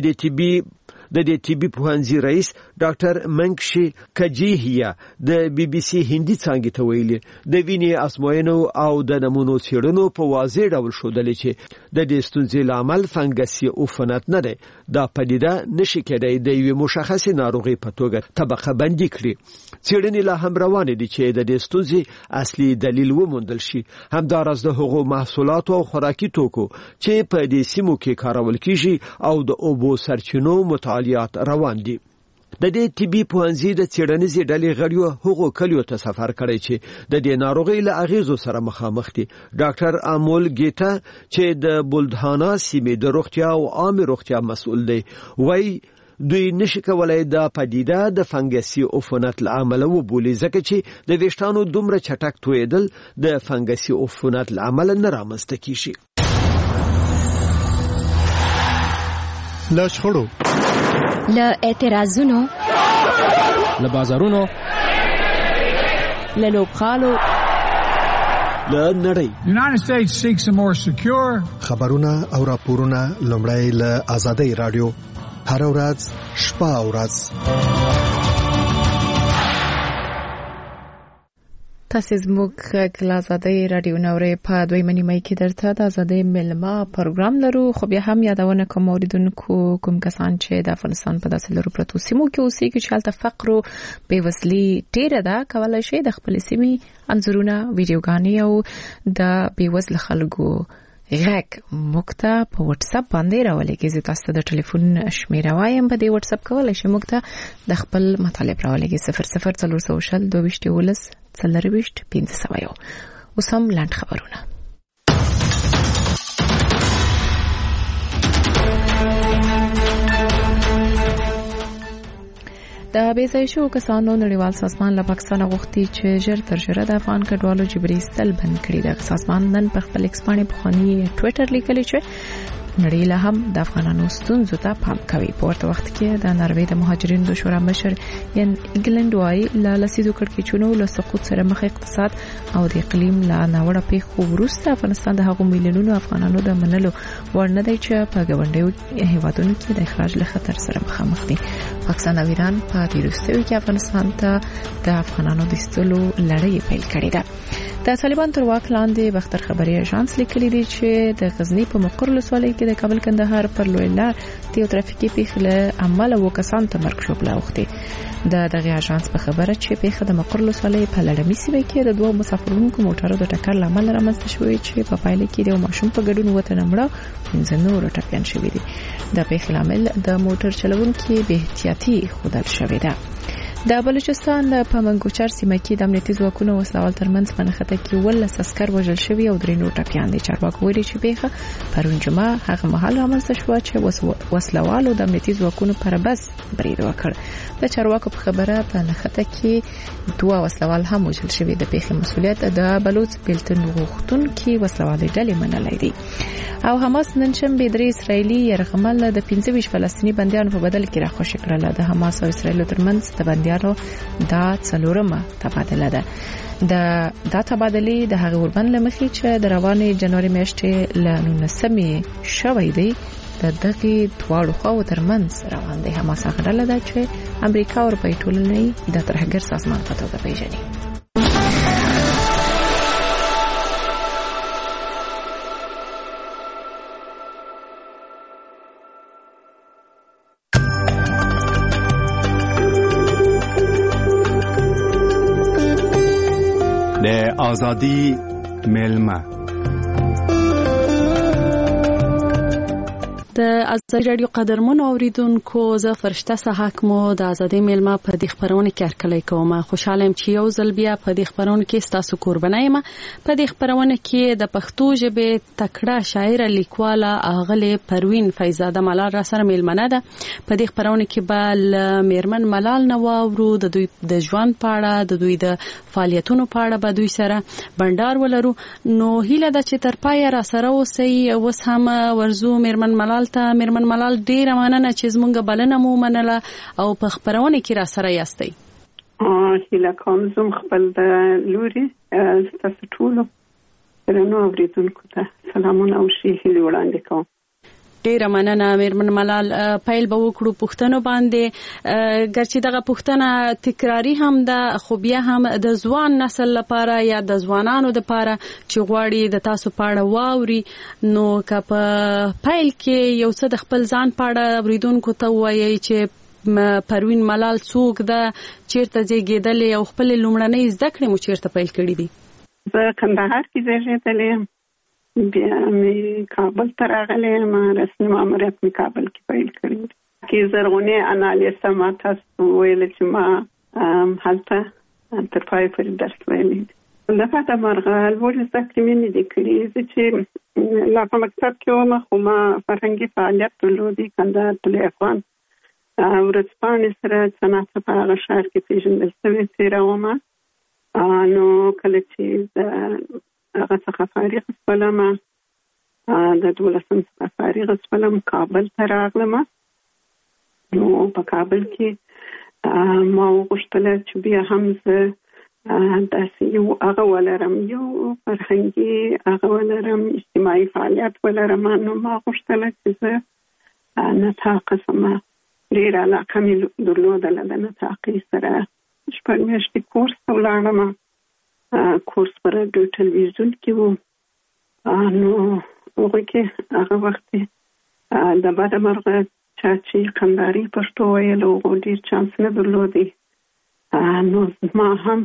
د دې طبي پوهنځي رئیس ډاکټر منکشي کجیهیا د بي بي سي هندي څانګې ته ویلي د وینې ازموینو او د نمونو څېړنو په واضح ډول ښودلې چې د دې ستونزې لامل فنګسي عفونت نه دی. دا پدیده نشي کېدای د یوې مشخصې ناروغۍ په توګه طبقه بندي کړي. څېړنې لا هم روانې دي چې د دې ستونزې اصلي دلیل وموندل شي. همدارس د هغو محصولاتو او خوراکي توکو چې په دې سیمو کې کارول کیږي او د اوبو سرچینو مطالعات روان دي. د دې طبي پوهنځي د څېړنیزې ډلې غړیو هغو کلیو ته سفر کړی چې د دې ناروغۍ له اغیزو سره مخامخ دي. ډاکټر امول ګیتا چې د بولدانا سیمې د روغتیا او عامه روغتیا مسؤل دی وایي دوی نشي کولای دا پدیده د فنګسي عفونت لامل وبولي ځکه چې د ویښتانو دومره چټک تویدل د فنګسي عفونت لامل نه رامنځته کیږي. له شخړو، له اعتراضونو، له بازارونو، له لوبغالو، له نړۍ. United States seeks a more secure خبرونه او راپورونه لومړی له آزادۍ رادیو هر ورځ شپه او ورځ. تاسو زموږ د آزادۍ رادیو نورې په 2 مې کې درته د آزادۍ ملما پروګرام لرو. خو بیا هم یادونه کوم اوریدونکو کوم کسان چې د افغانستان په داسې لرو پروتو سیمو کې اوسېږي چې هلته فقر او بېوزلي ډېره ده، کولای شي د خپل سیمې انځورونه، ویډیوګانې او د بېوزله خلکو غږ موږ ته په واتس اپ باندې راولېږئ. زه تاسو ته د ټلیفون شمیره وایم، په دې واتس اپ کولای شئ موږ ته د خپل مطالب راولېږئ 004022 اوس هم لاند خبرونه. د بېځایه شوو کسانو نړیوال سازمان له پاکستان غوښتي چې ژر تر ژره د افغان کډوالو جبري ایستل بند کړي. د سازمان نن په خپل ایکس باندې پخواني ټویټر لیکلی چې نړۍ له هم د افغانانو ستونزو ته پام کوي. په ورته وخت کې د ناروې د مهاجرینو د شورا مشر یان انګلند وايي له لسیزو کړکېچونو له سقوط سره مخ اقتصاد او د اقلیم له ناوړه پیښو وروسته افغانستان د هغو میلیونونو افغانانو د منلو وړ نه دی چې په ګاونډیو هیوادونو کې د اخراج له خطر سره مخامخ دي. پاکستان او ایران په تیروستوي کې افغانستان ته د افغانانو د ایستلو لړۍ پیل کړې ده. د طالبان تر واک لاندې بختر خبري اژانس لیکلي دی چې د غزنی په مقر ولسوالۍ کې د کابل کندهار پر لوی لار د ترافیکي پیښې له امله و کسان ته مرګ شوبله اوختي. د دغه اژانس په خبره چې پیښه د مقر ولسوالۍ په لړمي سیمه کې د دوه مسافرونکو موټرو د ټکر لامل رامنځته شوې چې په پایله کې د ماشوم په ګډون وته نمړه 15 نور ټپيان شوې دي. د پیښې لامل د موټر چلوونکو به احتیاطي خودل شوې ده. د بلوچستان په منګوچر سیمه کې د امنیتي ځواکونو وسلوال ترمنځ په نښته کې 12 عسكر وژل شوي او 3 نور ټپيان دي. چارواکو ویلي چې پیښه پرون جمعه هغه مهال رامنځته شوه چې وسلوالو د امنیتي ځواکونو پر بس برید وکړ. د چارواکو په خبره په نښته کې 2 وسلوال هم وژل شوي. د پیښې مسؤلیت د بلوچ بیلتون غوښتونکو وسلوالي ډلې منلای دي. او حماس نن شنبه 3 اسرایلی يرغمل د 25 فلسطینی بندیانو په بدل کې راخوشي کړل. د حماس او اسرایل ترمنځ د بندیانو دا څلورمه تبادله ده. دا تبادله د هغه وربند لمخې چې د روانې جنوري میاشتې ل 19مې شوې دی د دغه دواړو خواو ترمنځ روان دی. حماس هغه ډله ده چې امریکا او اروپای ټولنې د ترهګر سازمان په توګه پیژني. آزادی ملما د آزادي رادیو قدرمن اوریدونکو زه فرشته صحاک مو د آزادي ملما په دې خبرونه کې هرکلی کوم. خوشاله يم چې یو ځل بیا په دې خبرونه کې تاسو قرباني یم. په دې خبرونه کې د پښتو ژبې تکړه شاعر لیکواله اغله پروین فیضزاده ملال را سره ملمنه ده. په دې خبرونه کې بل میرمن ملال نواورو د دوی د ژوند په اړه د دوی د فعالیتونو په اړه به دوی سره بندر ولرو. نو هیله ده چې تر پای را سره اوسئ. اوس هم ورزو میرمن ملال میرمن ملال ډیره مننه چې زمونږ بلنه مو منله او په خبرونه کې را سره یاستئ. هیله کوم زم خپل د لوري تاسو ټول درنو اوریدونکو ته سلامونه او شي هیله وړاندې کوم. ډیره مننه میرمن ملال. پیل به وکړو پښتنو باندې. ګرچې دغه پښتنه تکراری هم ده خو بیا هم د ځوان نسل لپاره یا د ځوانانو لپاره چې غواړي د تاسو پاړه واوري نو که په پیل کې یو څه د خپل ځان پاړه اوریدونکو ته وایي چې پروین ملال څوک ده، چیرته زیږیدلې او خپل لومړنۍ زده کړې مو چیرته پیل کړې دي؟ زه کندهار کې زیږیدلې یم. بیا مې کابل ته راغلې یم. رسمي ماموریت مې کابل کې پیل کړی. کې زرغونې انالیسه ما تاسو ویل چې ما هلته تر پای پورې درس ویلی. دغه د مرغال ولې زده کړې مې نه دي کړې. زه چې لا په مکتب کې وم خو ما فرهنګي فعالیت درلودی. کندهار پلي افغان ورځپاڼې سره صنعت په هغه ښار کې پېژندل شوې تېره ومه. نو کله چې هغه څخه فارغ شولم د 12 څخه فارغ شولم کابل ته راغلم. نو په کابل کې ما وغوښتل چې بیا هم زه داسې یو هغه ولرم، یو فرهنګي هغه ولرم، اجتماعي فعالیت ولرم. نو ما غوښتل چې زه نطاقه سم. ډېره علاقه مې درلودله د نطاقي سره. شپږ میاشتې کورس ته ولاړم. کورس پر رادیو ټلویزیون کې وو. نو هغه کې هغه وخت د بعد مرغه چې کندهاري پښتو ویل او ډېر چانس نه درلودي. نو ما هم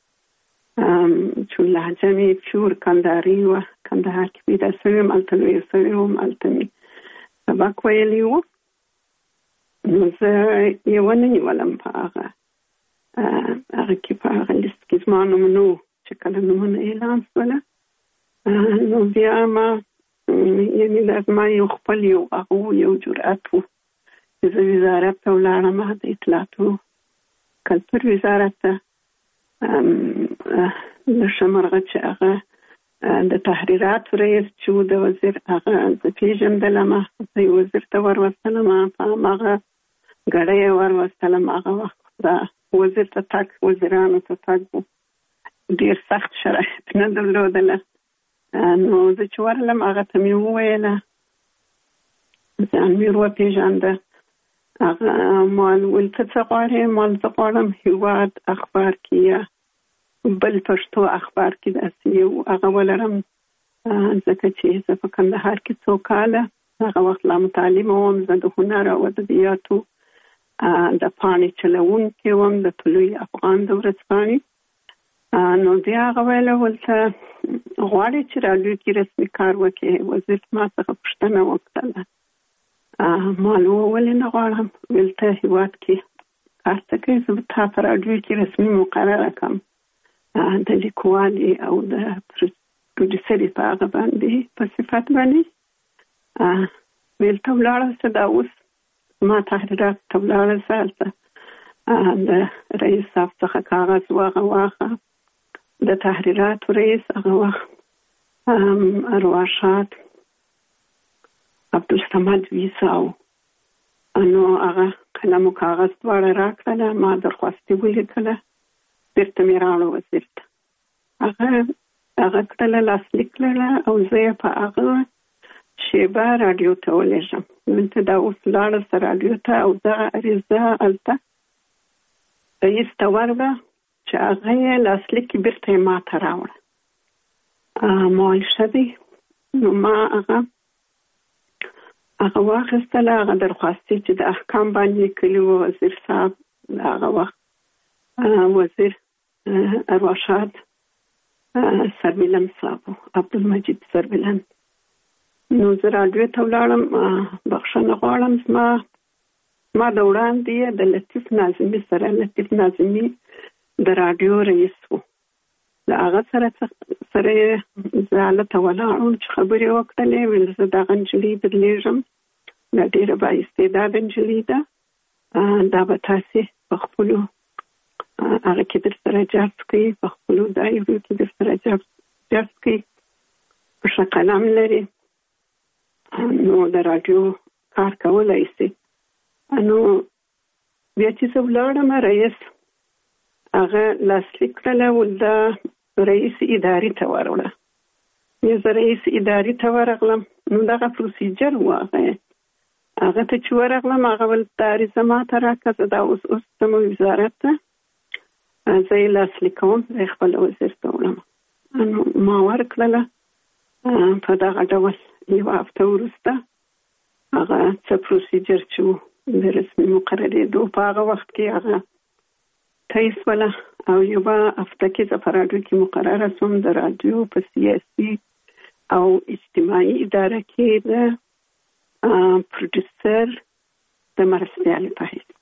چې لهجه مې پیور کندهاري وه، کندهار کې پیدا شوې یم، هلته لویه شوې وم، هلته مې سبق ویلی و. نو زه یې ونه نیولم په هغه کې په هغه لیست کې زما نوم نه و چې کله نومونه اعلان شوله. نو بیا ما یعنې دا زما یو خپل یو جرأت و چې زه وزارت ته ولاړم، د اطلاعاتو کلتور وزارت ته. د شمرغه چې هغه د تحریراتو رئیس چې و د وزیر هغه زه پېژندلم، زه یې وزیر ته وروستلم، په هماغه ګړی یې وروستلم. هغه وخت دا وزیر ته تګ وزیرانو ته تګ و، ډېر سخت شرایط نه درلودله. نو زه چې ورغلم هغه ته مې وویله، ځان مې وپېژانده. هغه مال ویل ته څه غواړې؟ مال زه غواړم هېواد اخبار کې یا بل پښتو اخبار کې داسې یو هغه ولرم، ځکه چې زه په کندهار کې څو کاله هغه وخت لا متعلمه وم. زه د هنر او ادبیاتو د پاڼې چلوونکې وم، د طلوع افغان د ورځپاڼې. نو دی هغه ویله ولته غواړې چې راډیو کې رسمي کار وکړې؟ وزیر ما څخه پوښتنه وکړله. ما ولې نه غواړم؟ ویل ته هېواد کې کار ته کوې، زه به تا په راډیو کې رسمي مقرره کړم د لیکوالې او د پروډیوسرې په هغه باندې په صفت باندې. ویل ته ولاړه شه، دا اوس ما تحریرات ته ولاړه شه، هلته د رئیس صاحب څخه کاغذ واخه. د تحریراتو رئیس هغه وخت ارواښاد عبدالصمد ویساو. نو هغه قلم او کاغذ دواړه راکړله، ما درخواستې ولیکله، بیرته مې راوړه وزیر ته. هغه کړله لاسلیک کړله او زه یې په هغه شیبه راډیو ته ولېږم. دلته دا اوس لاړه سه راډیو ته او دغه عریضه هلته رئیس ته ورغله چې هغه یې لاسلیک بیرته یې ما ته راوړه. ما ویل ښه دی. نو ما هغه واخیستله، هغه درخواستې چې د احکام باندې کړي وو وزیر صاحب هغه وخت وزیر ارواښاد سربیلن صاحب عبدالمجید سربیلن. نو زه راډیو ته ولاړم، بخښنه غواړم، زما د وړاندې د لطیف ناظمي سره، لطیف ناظمي د راډیو رئیس و، له هغه سره زه هلته ولاړم چې خبرې وکړلې. ویل زه دغه نجلۍ درلېږم، دا ډېره بااستعداده نجلۍ ده، دا به تاسې په خپلو هغه کې در سره جذب کوي، په خپلو دایرو کې در سره جذب کوي، په ښه قلم لري، نو د راډیو کار کولی شي. نو بیا چې زه ولاړم، رئیس هغه لاسلیک کړله، ول دا رئیس ادارې ته وروړه. بیا زه رئیس ادارې ته ورغلم. نو دغه پروسیجر و، هغه ته چې ورغلم هغه ول دا عریضه ما ته راکړه، زه دا اوس ځم وزارت ته، زه یې لاسلیک کوم، زه یې خپله وزیر ته وړم. نو ما ورکړله. په دغه ډول یوه هفته وروسته هغه څه پروسیجر چې و د رسمي مقررېدو په هغه وخت کې هغه تایید شوله، او یوه هفته کې زه په راډیو کې مقرره شوم، د راډیو په سیاسي او اجتماعي اداره کې د پروډیوسر د مرستیالې په حیث.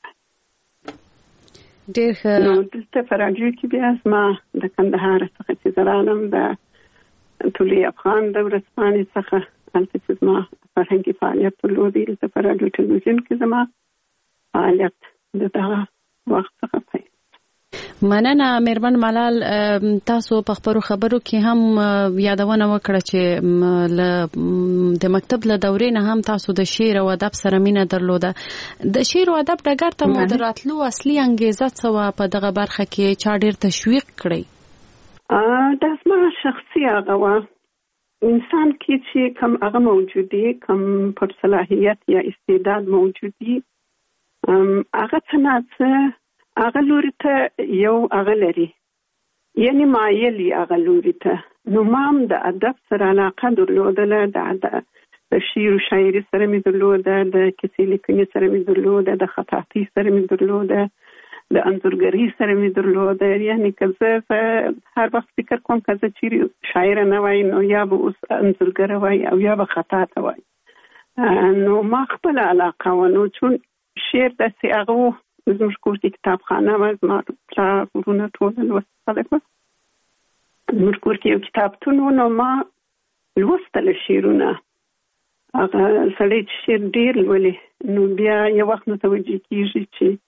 ډېر ښه. نو دلته په راډیو کې بیا زما د کندهار څخه چې زه رالم، د طلوع افغان د ورځپاڼې څخه هلته چې زما فرهنګي فعالیت درلودی، دلته په راډیو ټلویزیون کې زما فعالیت د دغه وخت څخه پیل. مننه میرمن ملال. تاسو په خبرو کې هم یادونه وکړه چې د مکتب له دورې نه هم تاسو د شعر او ادب سره مینه درلوده. د شعر او ادب ډګر ته مو دراتلو اصلي انګیزه څه وه؟ په دغه برخه کې چا ډېر تشویق کړی؟ دا زما شخصي هغه وه، انسان کې چې کم هغه موجودي، کم پر صلاحیت یا استعداد موجودي، هغه څه نه څه هغه لوري ته یو هغه لري، یعنی مایل هغه لوري ته. نو ما هم د ادب سره علاقه درلودله، د شعر و شاعري سره مې درلوده، د کیسې لیکنې سره مې درلوده، د خطاطۍ سره مې درلوده، د انځورګرۍ سره مې درلوده. یعنی که زه هر وخت فکر کوم که زه چیرې شاعره نه وای نو یا به اوس انځورګره وای او یا به خطاطه وای. نو ما خپله علاقه و. نو چون شعر داسې هغه و، زموږ کور کې کتابخانه وه، زما پلار ورونه ټول لوستي خلک وه، زموږ کور کې یو کتابتون و. نو ما لوستله شعرونه. هغه سړی چې شعر ډېر لولي نو بیا یو وخت متوجه کېږي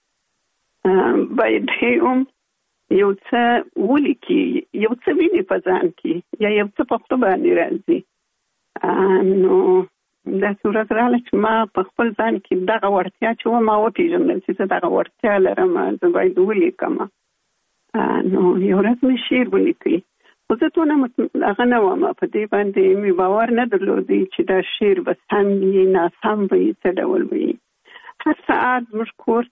چې باید هم یو څه ولیکي، یو څه ویني په ځان کې، یا یو څه په خپله باندې راځي. نو داسې ورځ راغله چې ما په خپل ځان کې دغه وړتیا چې وه ما وپېژندل چې زه دغه وړتیا لرم، زه باید ولیکم. نو یو ورځ مې شعر ولیکي، خو زه ټونه هغه نه وم، په دې باندې مې باور نه درلودی چې دا شعر به سم وي ناسم به وي څه ډول وي. هر ساعت زموږ کور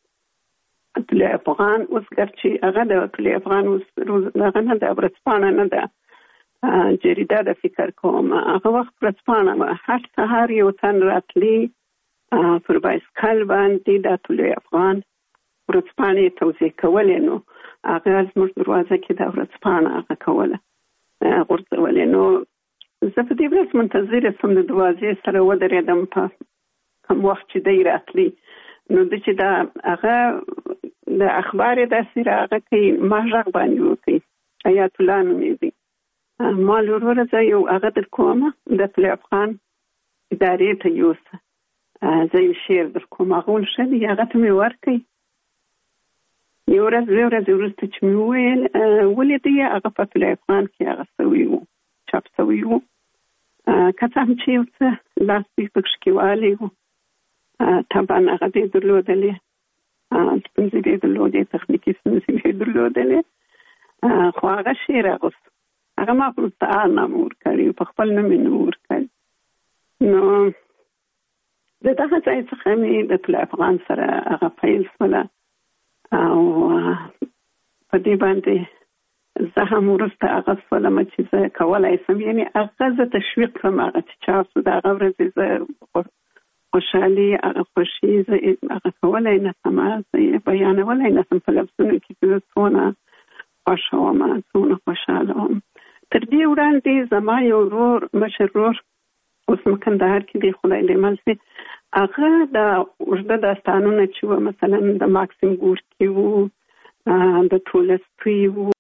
ته طلوع افغان، اوس ګرچې هغه د طلوع افغان اوس هغه نه ده، ورځپاڼه نه ده، جریده د فکر کوم، هغه وخت ورځپاڼه وه. هر سهار یو تن راتلی پر بایسکل باندې د طلوع افغان ورځپاڼې توزیع کولې. نو هغه زموږ دروازه کې د ورځپاڼه هغه کوله، غورځولې. نو زه په دې ورځ منتظره سوم د دروازې سره ودرېدم په کوم وخت چې دی راتلی. نو د چې دا هغه د اخبار داسې راغه کوي، ما غږ باندې وکړي، حیات الله نومې دی. ما لوروره زه یو هغه در کوم، د طلوع افغان ادارې ته یوسه، زه یو شعر در کوم. هغه ول ښه دی، هغه ته مې ورکړئ. یو ورځ دوه ورځې وروسته چې مې وویل ولې دی، هغه په طلوع افغان کې هغه سوی و، چاپ سوی و. که څه هم چې یو څه لاس دوی پکښې کې والی و، طبعا هغه دې درلودلې، ستونزې دې درلودې، تخنیکي ستونزې دې درلودلې، خو هغه شعر اغوست. هغه ما په مستعار نامه ورکړی، په خپل نوم یې نه ورکړی. نو د دغه ځای څخه مې د طلوع افغان سره هغه پیل شوله، او په دې باندې زه هم وروسته هغه شولم چې زه کولی شم، یعنې هغه زه تشویق کړم، هغه چې چاپ شو د هغه ورځې زه خوشحالي، هغه خوښي زه هغه کولی نه شم، زه یې بیانولی نه شم په لفظونو کې چې زه څونه خوښه وم، څونه خوشحاله وم. تر دې وړاندې زما یو ورور، مشر ورور، اوس کندهار کې دی، خدای دې مل شي، هغه د اوږده داستانونه چې وه، مثلا د ماکسیم ګورکي وو، د تولستوی وو،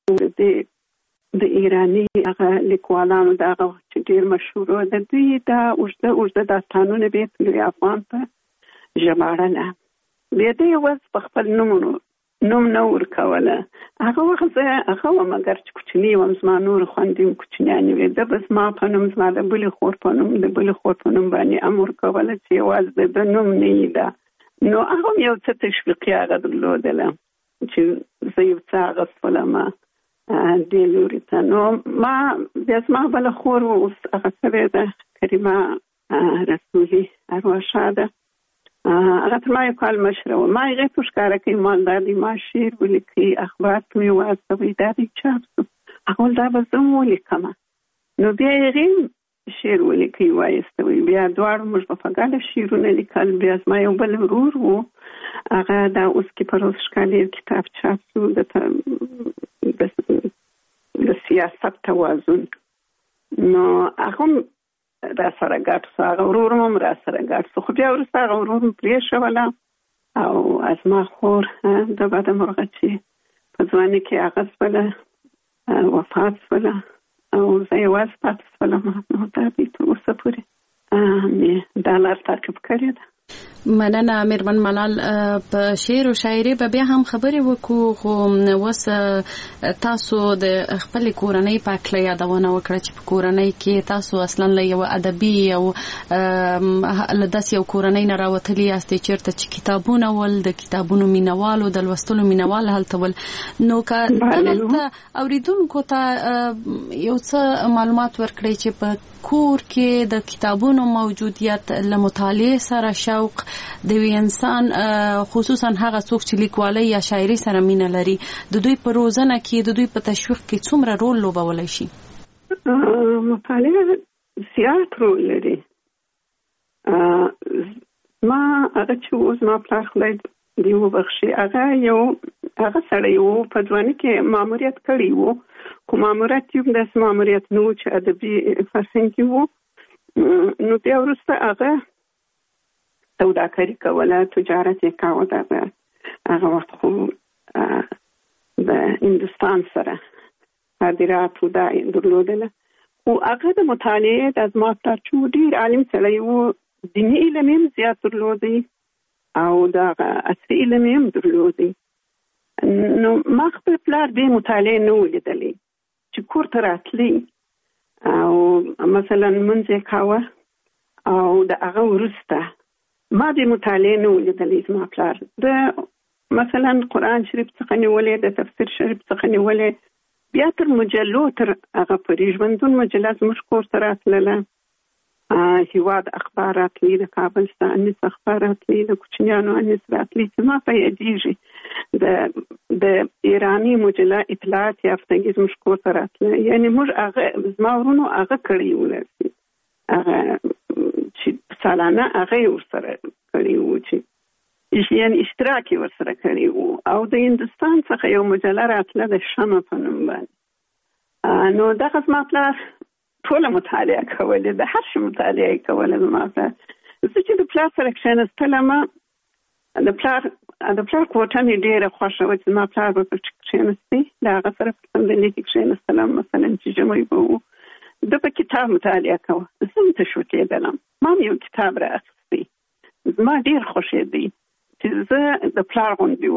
د ایراني هغه لیکوالانو د هغه وخت چې ډېر مشهور وو، د دوی دا اوږده داستانونه به یې طلوع افغان ته ژباړله. بیا دې ورځ په خپل نوم نه ورکوله. هغه وخت زه هغه وم، اګر چې کوچنۍ وم، زما نور خویندې هم کوچنیانې وې، ده به زما په نوم، زما د بلې خور په نوم، د بلې خور په نوم باندې هم ورکوله چې یوازې د نوم نه یې ده. نو هغه هم یو څه تشویقي هغه درلودله چې زه یو څه اغوستلم دې لوري ته. نو ما بیا زما بله خور اوس هغه شوې ده، کریمه رسولي ارواښاده، هغه تر ما یو کال مشره وه. ما هغې ته ښکاره کوي، ما دا دی ما شعر ولیکي، اخبار ته مې واستوئ، دا دی چاپ شو. هغه ویل دا به زه هم ولیکم. نو بیا هغې شعر ولیکي وایستوئ، بیا دواړو موږ به په ګډه شعرونه لیکل. بیا زما یو بل ورور و، هغه دا اوس کې په روز ښکالي کتاب چاپ شو، د سیاست توازن. نو هغه را سره ګډ شو، هغه ورور هم را سره ګډ شو. خو بیا وروسته هغه ورور م پرېښوله، او زما خور د بده مرغه چې په ځوانۍ کې هغه شوله، وفات شوله، او زه یوازې پاتې شولم. نو دا دی تر اوسه پورې دا لار تعقیب کړې ده. مننه مېرمن ملال. په شعر او شاعري به بیا هم خبرې وکړو، خو اوس تاسو د خپل کورنۍ په اړه یادونه وکړه چې په کورنۍ کې تاسو اصلا له یو ادبي او له داسې یو کورنۍ نه راوتلي یاستئ چېرته چې کتابونه ول، د کتابونو مینوالو، د لوستلو مینوال هلته ول. نو که دلته اوریدونکو ته یو څه معلومات ورکړئ چې په کور کې د کتابونو موجودیت له مطالعې سره شوق د وی انسان خصوصا هغه څوک چې لیکوالي یا شاعري سره مینه لري د دوی په روزنه کې د دوی په تشویق کې څومره رول لوبولای شي؟ مطالعه زیات رول لري. ما هغه چې اوس ما پلار خدای دی وبخښي هغه سړی وو په ځواني کې ماموریت کړی وو، خو ماموریت یو داسې ماموریت نه و چې ادبي فرهنګي وو. نو بیا وروسته هغه سوداګري کوله، تجارت یې کاوه. هغه وخت خو د هندوستان سره صادرات دا درلودله، خو هغه د مطالعې د زما پلار چې ډېر عالم سړی وو، دیني علم یې زیات درلودی او د عصري علم یې درلودی. نو ما خپل پلار دې مطالعه نه ولیدلې چې کور ته راتلی او مثلا منځ کاوه او د هغه وروسته ما دې مطالعه نه ولیدلې. زما پلار د مثلا قرآن شریف څخه نیولې، د تفسیر شریف څخه نیولې، بیا تر مجلو تر هغه پرې ژوندون مجله زموږ کور ته راتلله. هیواد اخبار راتلی، د کابل انیس اخبار راتلی، د کوچنیانو انیس راتلی چې ما په یادېږي د ایرانی مجله اطلاعات یافتګي زموږ کور ته راتله. یعنې موږ هغه زما ورونو هغه کړی ولرسي، هغه چې سالانه هغه ورسره کړی وو، چې یعنې اشتراک یې ورسره کړی وو. او د هندوستان څخه یو مجله راتله د شمع په نوم باندې. نو دغه زما پلار ټوله مطالعه کوله، د هر شي مطالعه کوله. زما پلار زه چې د پلار سره کښېنستلم، د پلار کوټه مې ډېره خوښه وه چې زما پلار به پکې کښېنستی، د هغه سره په څنډلې کې کښېنستلم. مثلا چې ژمی به و، ده به کتاب مطالعه کوه، زه هم تشویقېدلم، ما هم یو کتاب رااخیستی. زما ډېر خوښېدی چې زه د پلار غوندې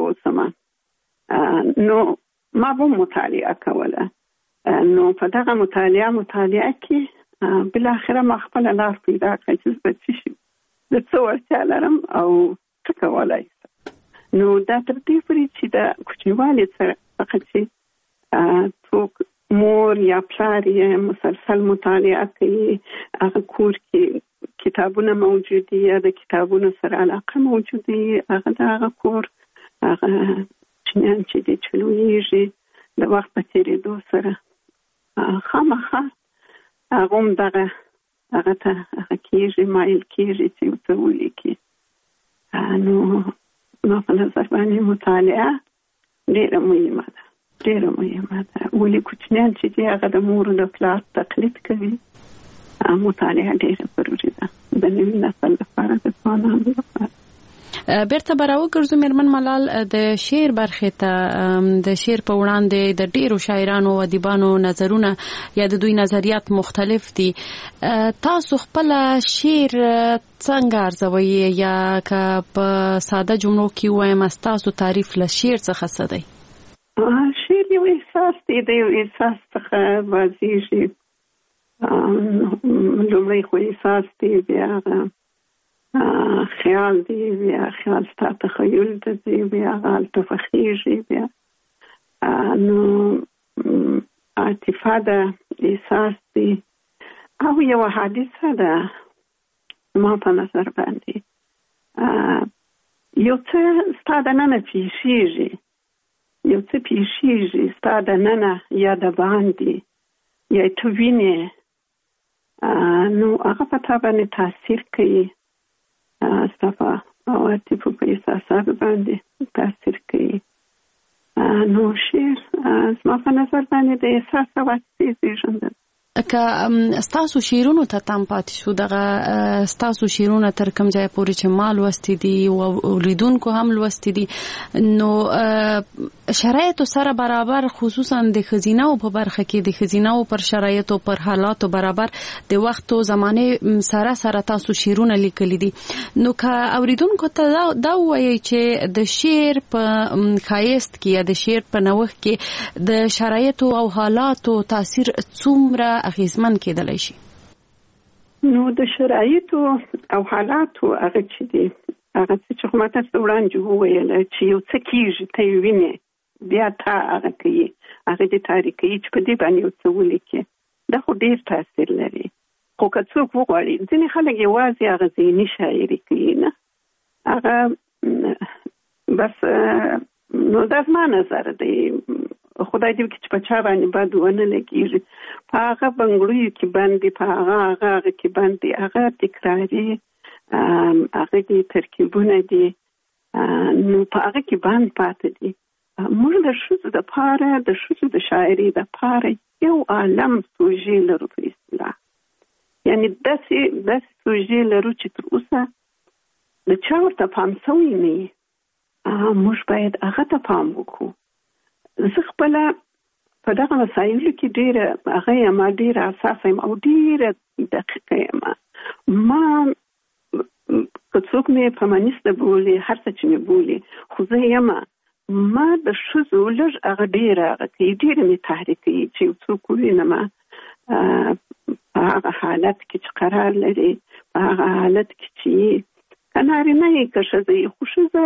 واوسم. نو ما به مطالعه کوله. نو په دغه مطالعه کې بالاخره ما خپل لار پیدا کړه چې زه څه شي، د څه وړتیا لرم او څه کولی شم. نو دا تر دې پورې چې د کوچنیوالي څخه چې څوک مور یا پلار یې مسلسل مطالعه کوي، هغه کور کې کتابونه موجود دي یا د کتابونو سره علاقه موجود دي، هغه د هغه کور هغه چنیان چې دي چې لویږي د وخت په تېرېدو سره خامخا هغه هم دغه ته هغه کېږي، مایل کېږي چې یو څه ولیکي. نو ما په نظر باندې مطالعه ډېره مهمه ده، ډېره مهمه ده. ولې کوچنیان چې دي هغه د مور د پلار تقلید کوي. مطالعه ډېره ضروري ده د نوي نسل لپاره، د ځوانانو لپاره. بیرته براو ګرځو میرمن ملال د شعر برخې ته. د شعر په وړاندې د ډیرو شاعرانو او ادیبانو نظرونه یا د دوی نظریات مختلف دي. تاسو خپل شعر څنګه ارزوئ یا که په ساده جملو کې وایم تاسو تعریف له شعر څخه څه دی؟ شعر یو احساس دی، د یو احساس څخه بازیږي. لومړی خو احساس دی، بیا خیال دی، بیا خیال ستا تخیل ته دی، بیا هلته فخیږي، بیا نو عاطفه ده، احساس دی او یو حادثه ده. ما په نظر باندې یو څه ستا دننه پیښیږي، یو څه پیښیږي ستا دننه یا د باندې یا ته وینې، نو هغه په تا باندې تاثیر کوي، ستا په عواطفو په احساساتو باندې تاثیر کوي. نو شعر زما په نظر باندې د احساس او عاطفې زېږنده. که ستاسو شعرونو ته تم پاتې شو، دغه ستاسو شعرونه تر کوم ځای پورې چې ما لوستي دي او لیدونکو هم لوستي دي، نو شرایطو سره برابر، خصوصا د ښځینه‌و په برخه کې د ښځینه‌و پر شرایطو پر حالاتو برابر د وخت او زمانې سره تاسو شعرونه لیکلي دي. نو که اوریدونکو ته دا ووایي چې د شعر په ښایست کې یا د شعر په نوښت کې د شرایطو او حالاتو تاثیر څومره اغیزمن کېدلی شي؟ نو د شرایطو او حالاتو هغه چې دي، هغه چې ما تاسو وړاندې وویل چې یو څه کېږي، ته یې وینې، بیا تا هغه کوي، هغه دې تاریخ کوي چې په دې باندې یو څه ولیکي. دا خو ډېر تاثیر لري. خو که څوک وغواړي، ځینې خلک یوازې هغه ذهني شاعري کوي، نه هغه بس نو دا زما نظر دی. خدای دې چې په چا باندې بد ونه لګېږي. په هغه بنګړیو کې باندې په هغه کې باندې هغه تکراري هغه دې ترکیبونه دي نو په هغه کې باندې پاتې دي. موږ د ښځو دپاره د ښځو د شاعري دپاره یو عالم سوژې لرو په اصطلاح. یعنې داسې سوژې لرو چې تر اوسه د چا ورته پام شوی نه وي. موږ باید هغه ته پام وکړو. زه خپله په دغه مسایلو کې ډېره هغه یم ډېره حساسه یم او ډېره دقیقه یم. ما که څوک مې فمینیسته بولي هر څه چې مې بولي خو زه یم ما د ښځو لږ هغه ډېره هغه کوي ډېره مې تحریک کوي چې یو څوک ووینم په هغه حالت کې چې قرار لري په هغه حالت کې چې که نارینه یې که ښځه یې خو ښځه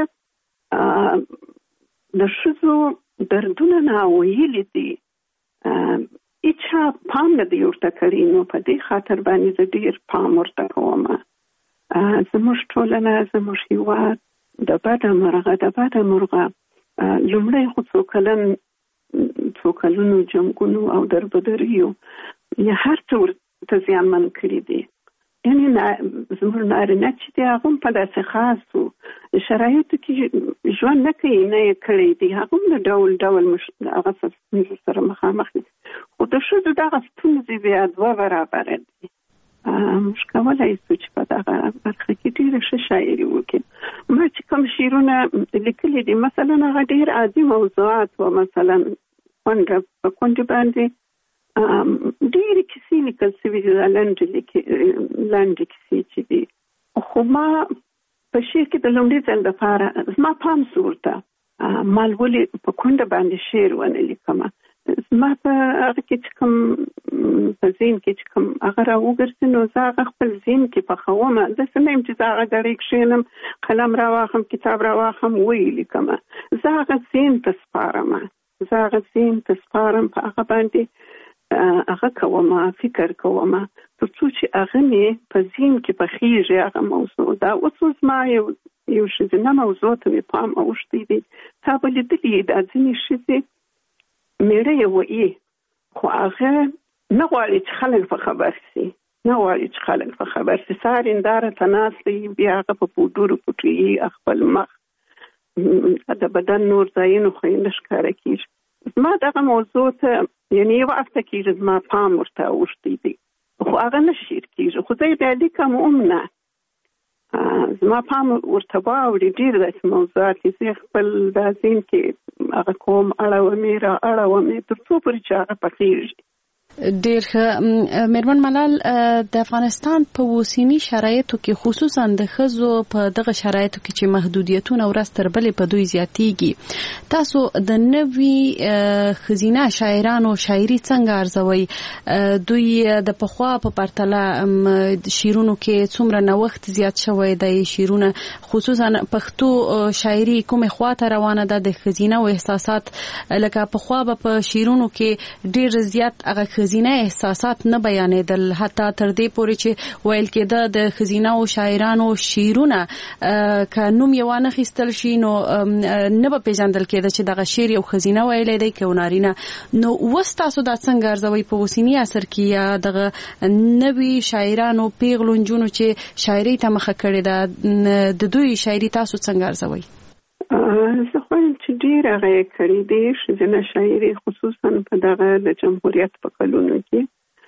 د ښځو دردونه ناویلي دي هیچا پام نه دی ورته کړی. نو په دې خاطر باندې زه ډېر پام ورته کوم. زموږ ټولنه زموږ هېواد د بده مرغه لومړی خو څو کلونو جنګونو او دربدریو یا هر څه ورته زیانمن کړي دي. یعنې زموږ نارینه چې دی هغه هم په داسې خاصو شرایطو کې ژوند نه کوي نه یې کړی دی. هغه هم د ډول هغه ستونزو سره مخامخ دي. خو د ښځو دغه ستونزې بیا 2 برابره دي. موږ کولی شو چې په دغه برخه کې ډېره ښه شاعري وکړو. ما چې کوم شعرونه لیکلي دي مثلا هغه ډېر عادي موضوعات و. مثلا په کونډې باندې ډېرې کیسې لیکل شوي دي لنډې کیسې چې دي. خو ما په شعر کې د لومړي ځل دپاره زما پام شو ورته ما ولې په کونډه باندې شعر ونه لیکم. زما په هغه کې چې کوم په ذهن کې چې کوم هغه راوګرځي نو زه هغه خپل ذهن کې پخوم. داسې نه یم چې زه هغه ګړۍ کښېنم قلم راواخلم کتاب راواخلم ویې لیکم. زه هغه ذهن ته سپارم په هغه باندې هغه کوم فکر کوم تر څو چې هغه مې په ذهن کې پخېږي هغه موضوع. دا اوس زما یو ښځینه موضوع ته مې پام اوښتی دی. تا به لیدلي دا ځینې ښځې میړه یې وایي خو هغه نه غواړي چې خلک په خبر شي. سهار هنداره ته ناست دی بیا هغه په پوډرو پټوي خپل مخ د بدن نور ځایونو خو یې نه ښکاره کېږي. زما دغه موضوع ته یعنې یو هفته کېږي زما پام ورته اوښتی دی خو هغه نه شعر کېږي. خو زه یې بیا لیکم هم نه. زما پام ورته واوړي ډېر داسې موضوعات دي. زه خپل دا ذهن کې هغه کوم اړومې تر څو پورې چې هغه پخېږي. ډېر ښه. میرمن ملال د افغانستان په اوسني شرایطو کې خصوصا د ښځو په دغه شرایطو کې چې محدودیتونه ورځ تر بلې په دوی زیاتېږي تاسو د نوي ښځینه شاعرانو شاعري څنګه ارزوئ؟ دوی د پخوا په پرتله شعرونو کې څومره نوښت زیات شوی دی؟ شعرونه خصوصا پښتو شاعري کومې خواته روانه ده؟ د ښځینه او احساسات لکه پخوا به په شعرونو کې ډېر زیات هغه ښځینه احساسات نه بیانېدل حتی تر دې پورې چې ویل کېده د ښځینه او شاعرانو شعرونه که نوم یې وانه خیستل شي نو نه به پیژندل کېده چې دغه شعر یو ښځینه ویلی دی که نارینه. نو اوس تاسو دا څنګه ارزوئ په اوسني عصر کې یا دغه نوي شاعرانو پیغلو نجونو چې شاعري ته مخه کړې ده د دوی شاعري تاسو څنګه ارزوئ؟ زه خوایم چې ډېر هغه یې کړي دي ښځینه شاعري خصوصا په دغه د جمهوریت په کلونو کې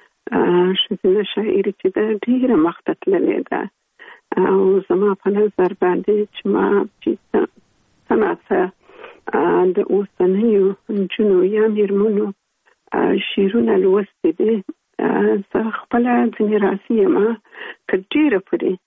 ښځینه شاعري چې ده ډېره مخته تللې ده او زما په نظر باندې چې ما چې څه ناڅه د اوسنیو نجونو یا میرمنو شعرونه لوستي دي زه خپله ځینې راضي یم تر ډېره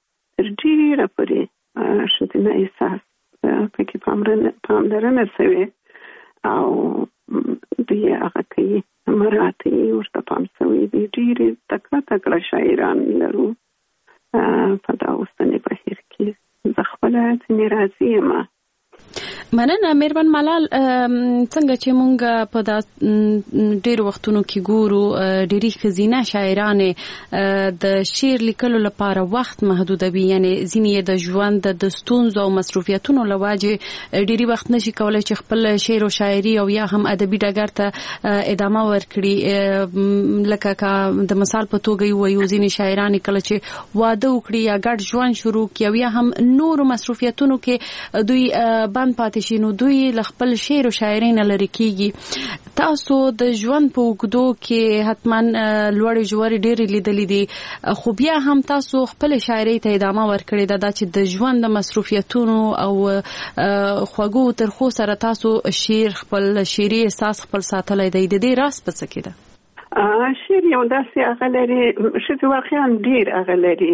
پورې ښځینه احساس پکې پاملرنه شوې او دوی هغه کوي مراتې ورته پام شوی دي. ډېرې تکړه شاعران لرو په دا اوسني بهیر کې. زه خپله ځینې راضي یم. مننه مهربان ملال. څنګه چې مونږ په ډېر وختونو کې ګورو ډېری ښځینه شاعرانې د شعر لیکلو لپاره وخت محدودوي، یعنی ځینې د ژوند د ستونزو او مصروفیتونو له وجې ډېری وخت نشي کولای چې خپل شعر او شاعري او یا هم ادبي ډګر ته ادامه ورکړي. لکه د مثال په توګه وایو ځینې شاعران کله چې واده وکړي یا ګډ ژوند شروع کړي او یا هم نور مصروفیتونو کې دوی بند پاتې شي، نو دوی له خپل شعر او شاعري نه لرې کیږي. تاسو د ژوند په اوږدو کې حتما لوړې ژورې ډېرې لیدلې دي، خو بیا هم تاسو خپل شاعري ته ادامه ورکړې ده چې د ژوند د مصروفیتونو او خوږو ترخو سره تاسو شعر خپل شعري احساس خپل ساتلی دی. د دې راز په څه کې ده؟ شعر یو داسې هغه لري چې واقعا ډېر هغه لري.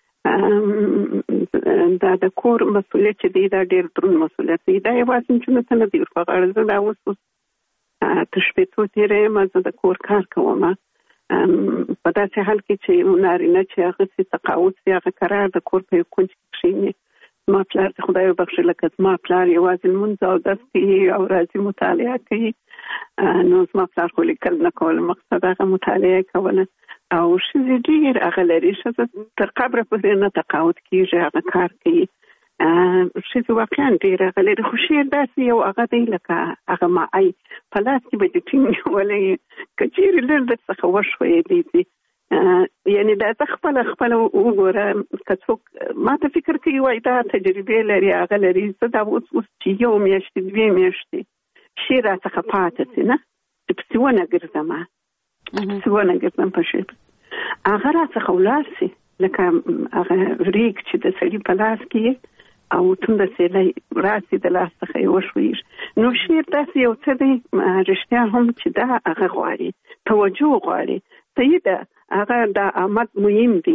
دا د کور مسؤلیت چې دی دا ډېر دروند مسؤلیت دی. دا یوازې چې نه دی په غاړه. زه دا اوس تر شپېتو تېره یم، زه د کور کار کوم. په داسې حال کې چې نارینه چې هغه سي تقاعد سي هغه قرار د کور په یو کونج کې کښېني. زما پلار د خدای وبخښي لکه زما پلار یوازې لمونځ او اودس کوي او راځي مطالعه کوي. نو زما پلار خو لیکل نه کول، مقصد هغه مطالعه کوله. او ښځې ډېر هغه لري، ښځه تر قبره پورې نه تقاعد کېږي، هغه کار کوي. ښځې واقعا ډېر هغه لري. خو شعر داسې یو هغه دی لکه هغه معی په لاس کې به دې ټینګ نیولی، که چېرې لږ درڅخه وشویېدی دي. یعنی دا ته خپله وګوره، که څوک ما ته فکر کوي وایي دا تجربې لري هغه لري. زه دا اوس چې یو میاشتې 2 میاشتې شعر راڅخه پاتې سي نه، پسې ونه ګرځم په شعر، هغه راڅخه ولاړ سي لکه هغه ریګ چې د سړي په لاس کې او تونده سیلی راسي د لاس څخه یې وشویږي. نو شعر داسې یو څه دی رښتیا هم چې دا هغه غواړي توجه غواړي. صحیح ده، هغه دا آمد مهم دی،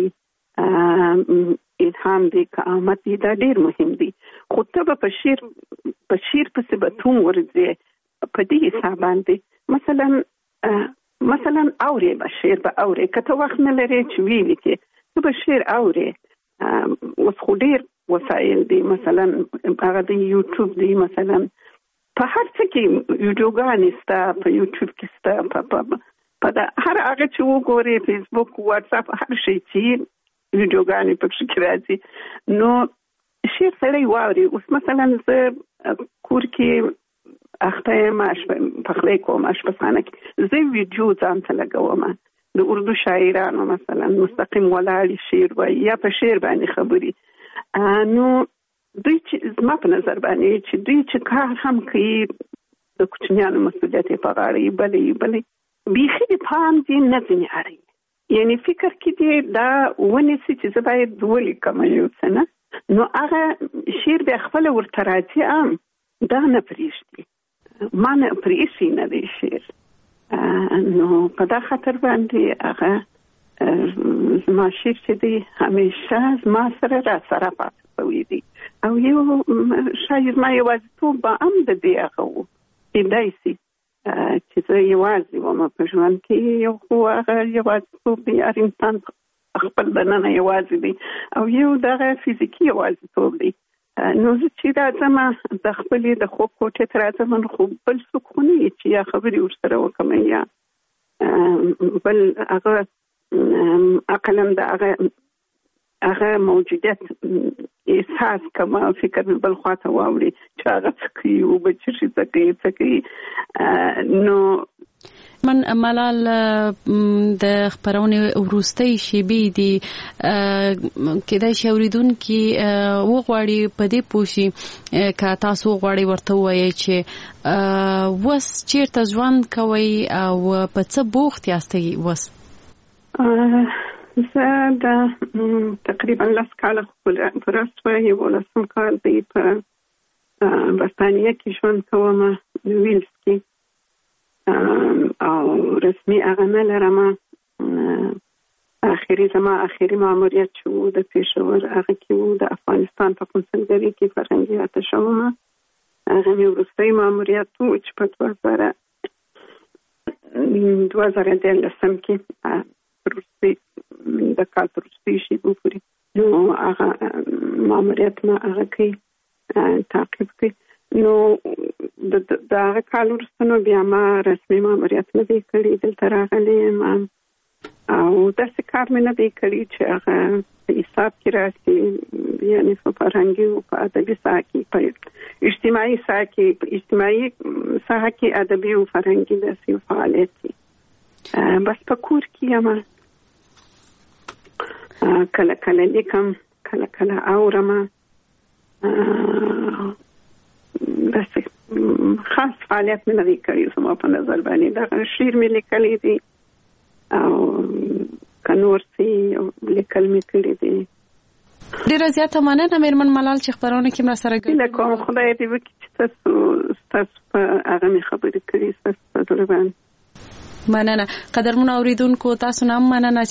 الهام دی که آمد دی دا ډېر مهم دی. خو ته به په شعر پسې به توم ورځې په دې حساب باندې. مثلا اورې به شعر به اورې، که ته وخت نه لرې چې ویلي کې ته به شعر اورې. اوس خو ډېر وسایل دی، مثلا هغه د یوټیوب دی، مثلا په هر څه کې ویډیوګانې سته، په یوټیوب کې سته، په هر هغه چې وګورې فیسبوک واتساپ هر شی چې ویډیوګانې پکې کې راځي. نو شعر سړی واوري. اوس مثلا زه کور کې اخته یم، پخلی کوم اشپزخانه کې، زه ویډیو ځان ته لګوم د اردو شاعرانو، مثلا مستقیم ولاړې شعر وایي یا په شعر باندې خبري. نو دوی چې زما په نظر باندې چې دوی چې کار هم کوي د کوچنیانو مسؤلیت یې په غاړه یې بلې بیخي د پام دې نه ځینې اړوي. یعنی فکر کې دې دا ونیسي چې زه باید ولیکم یو څه نه، نو هغه شعر بیا خپله ورته راځي دا نه پرېږدي، ما نه پرېښي نه دی شعر. نو په دا خاطر باندې هغه زما شعر چې دی همیشه زما سره راسره پاتې شوی دی. او یو شاید ما یوازیتوب به هم د دې هغه و کېدای شي چې زه یوازې وم په ژوند کې. یو خو هغه یوازیتوب دی، هر انسان خپل دننه یوازې دی، او یو دغه فزیکي یوازیتوب دی. نو زه چې راځم د خپلې د خوب کوټې ته راځم، نو خو بل څوک خو نه وي چې یا خبرې ورسره وکړم یا بل هغه عقلا د هغه موجودیت احساس کوم، فکر مې بل خواته واوړي چې هغه څه کوي او به چې څه کوي. نو من ملال د خبرونې وروستۍ شیبې دي، کېدای شي اوریدونکي وغواړي په دې پوه شي که تاسو وغواړئ ورته ووایئ چې اوس چېرته ژوند کوئ او په څه بوخت یاستئ اوس؟ زه د تقریبا 10 کاله پوره شوه، 11 کال دی په برطانیه کې ژوند کوم، ویلز کې، او رسمي هغه نه لرم. زما آخري ماموریت چې و د پېښور هغه کې و، د افغانستان په قونسلګرۍ کې فرهنګي اتشه وم. هغه مې وروستی ماموریت و چې په 2013 کې د کال په وروستۍ شېبو پورې نو هغه ماموریت ما هغه کوي تعقیب کوي. نو دا کال وروسته بیا ما رسمي ماموریت نه دی کړی، دلته راغلی یم او داسې کار مې نه دی کړی چې هغه په حساب کې راسي، یعنې په فرهنګي او په ادبي ساحه کې، په اجتماعي ساحه کې، په اجتماعي ساحه کې ادبي او فرهنګي داسې فعالیت دی. بس په کور کې یم، کله کله لیکم، کله کله اورم، داسې خاص فعالیت مې نه دی کړی زما په نظر باندې. دغه شعر مې لیکلی دی او کنور سي لیکل مې کړی دی. ډیره زیاته مننه میرمن ملال چې خبرونه کې مرا سره ګډه کوم. خدای دې وکړي چې تاسو په هغه مې خبرې کړې، تاسو په ډول باندې مننه. قدرمن اوریدونکو تاسو نام مننه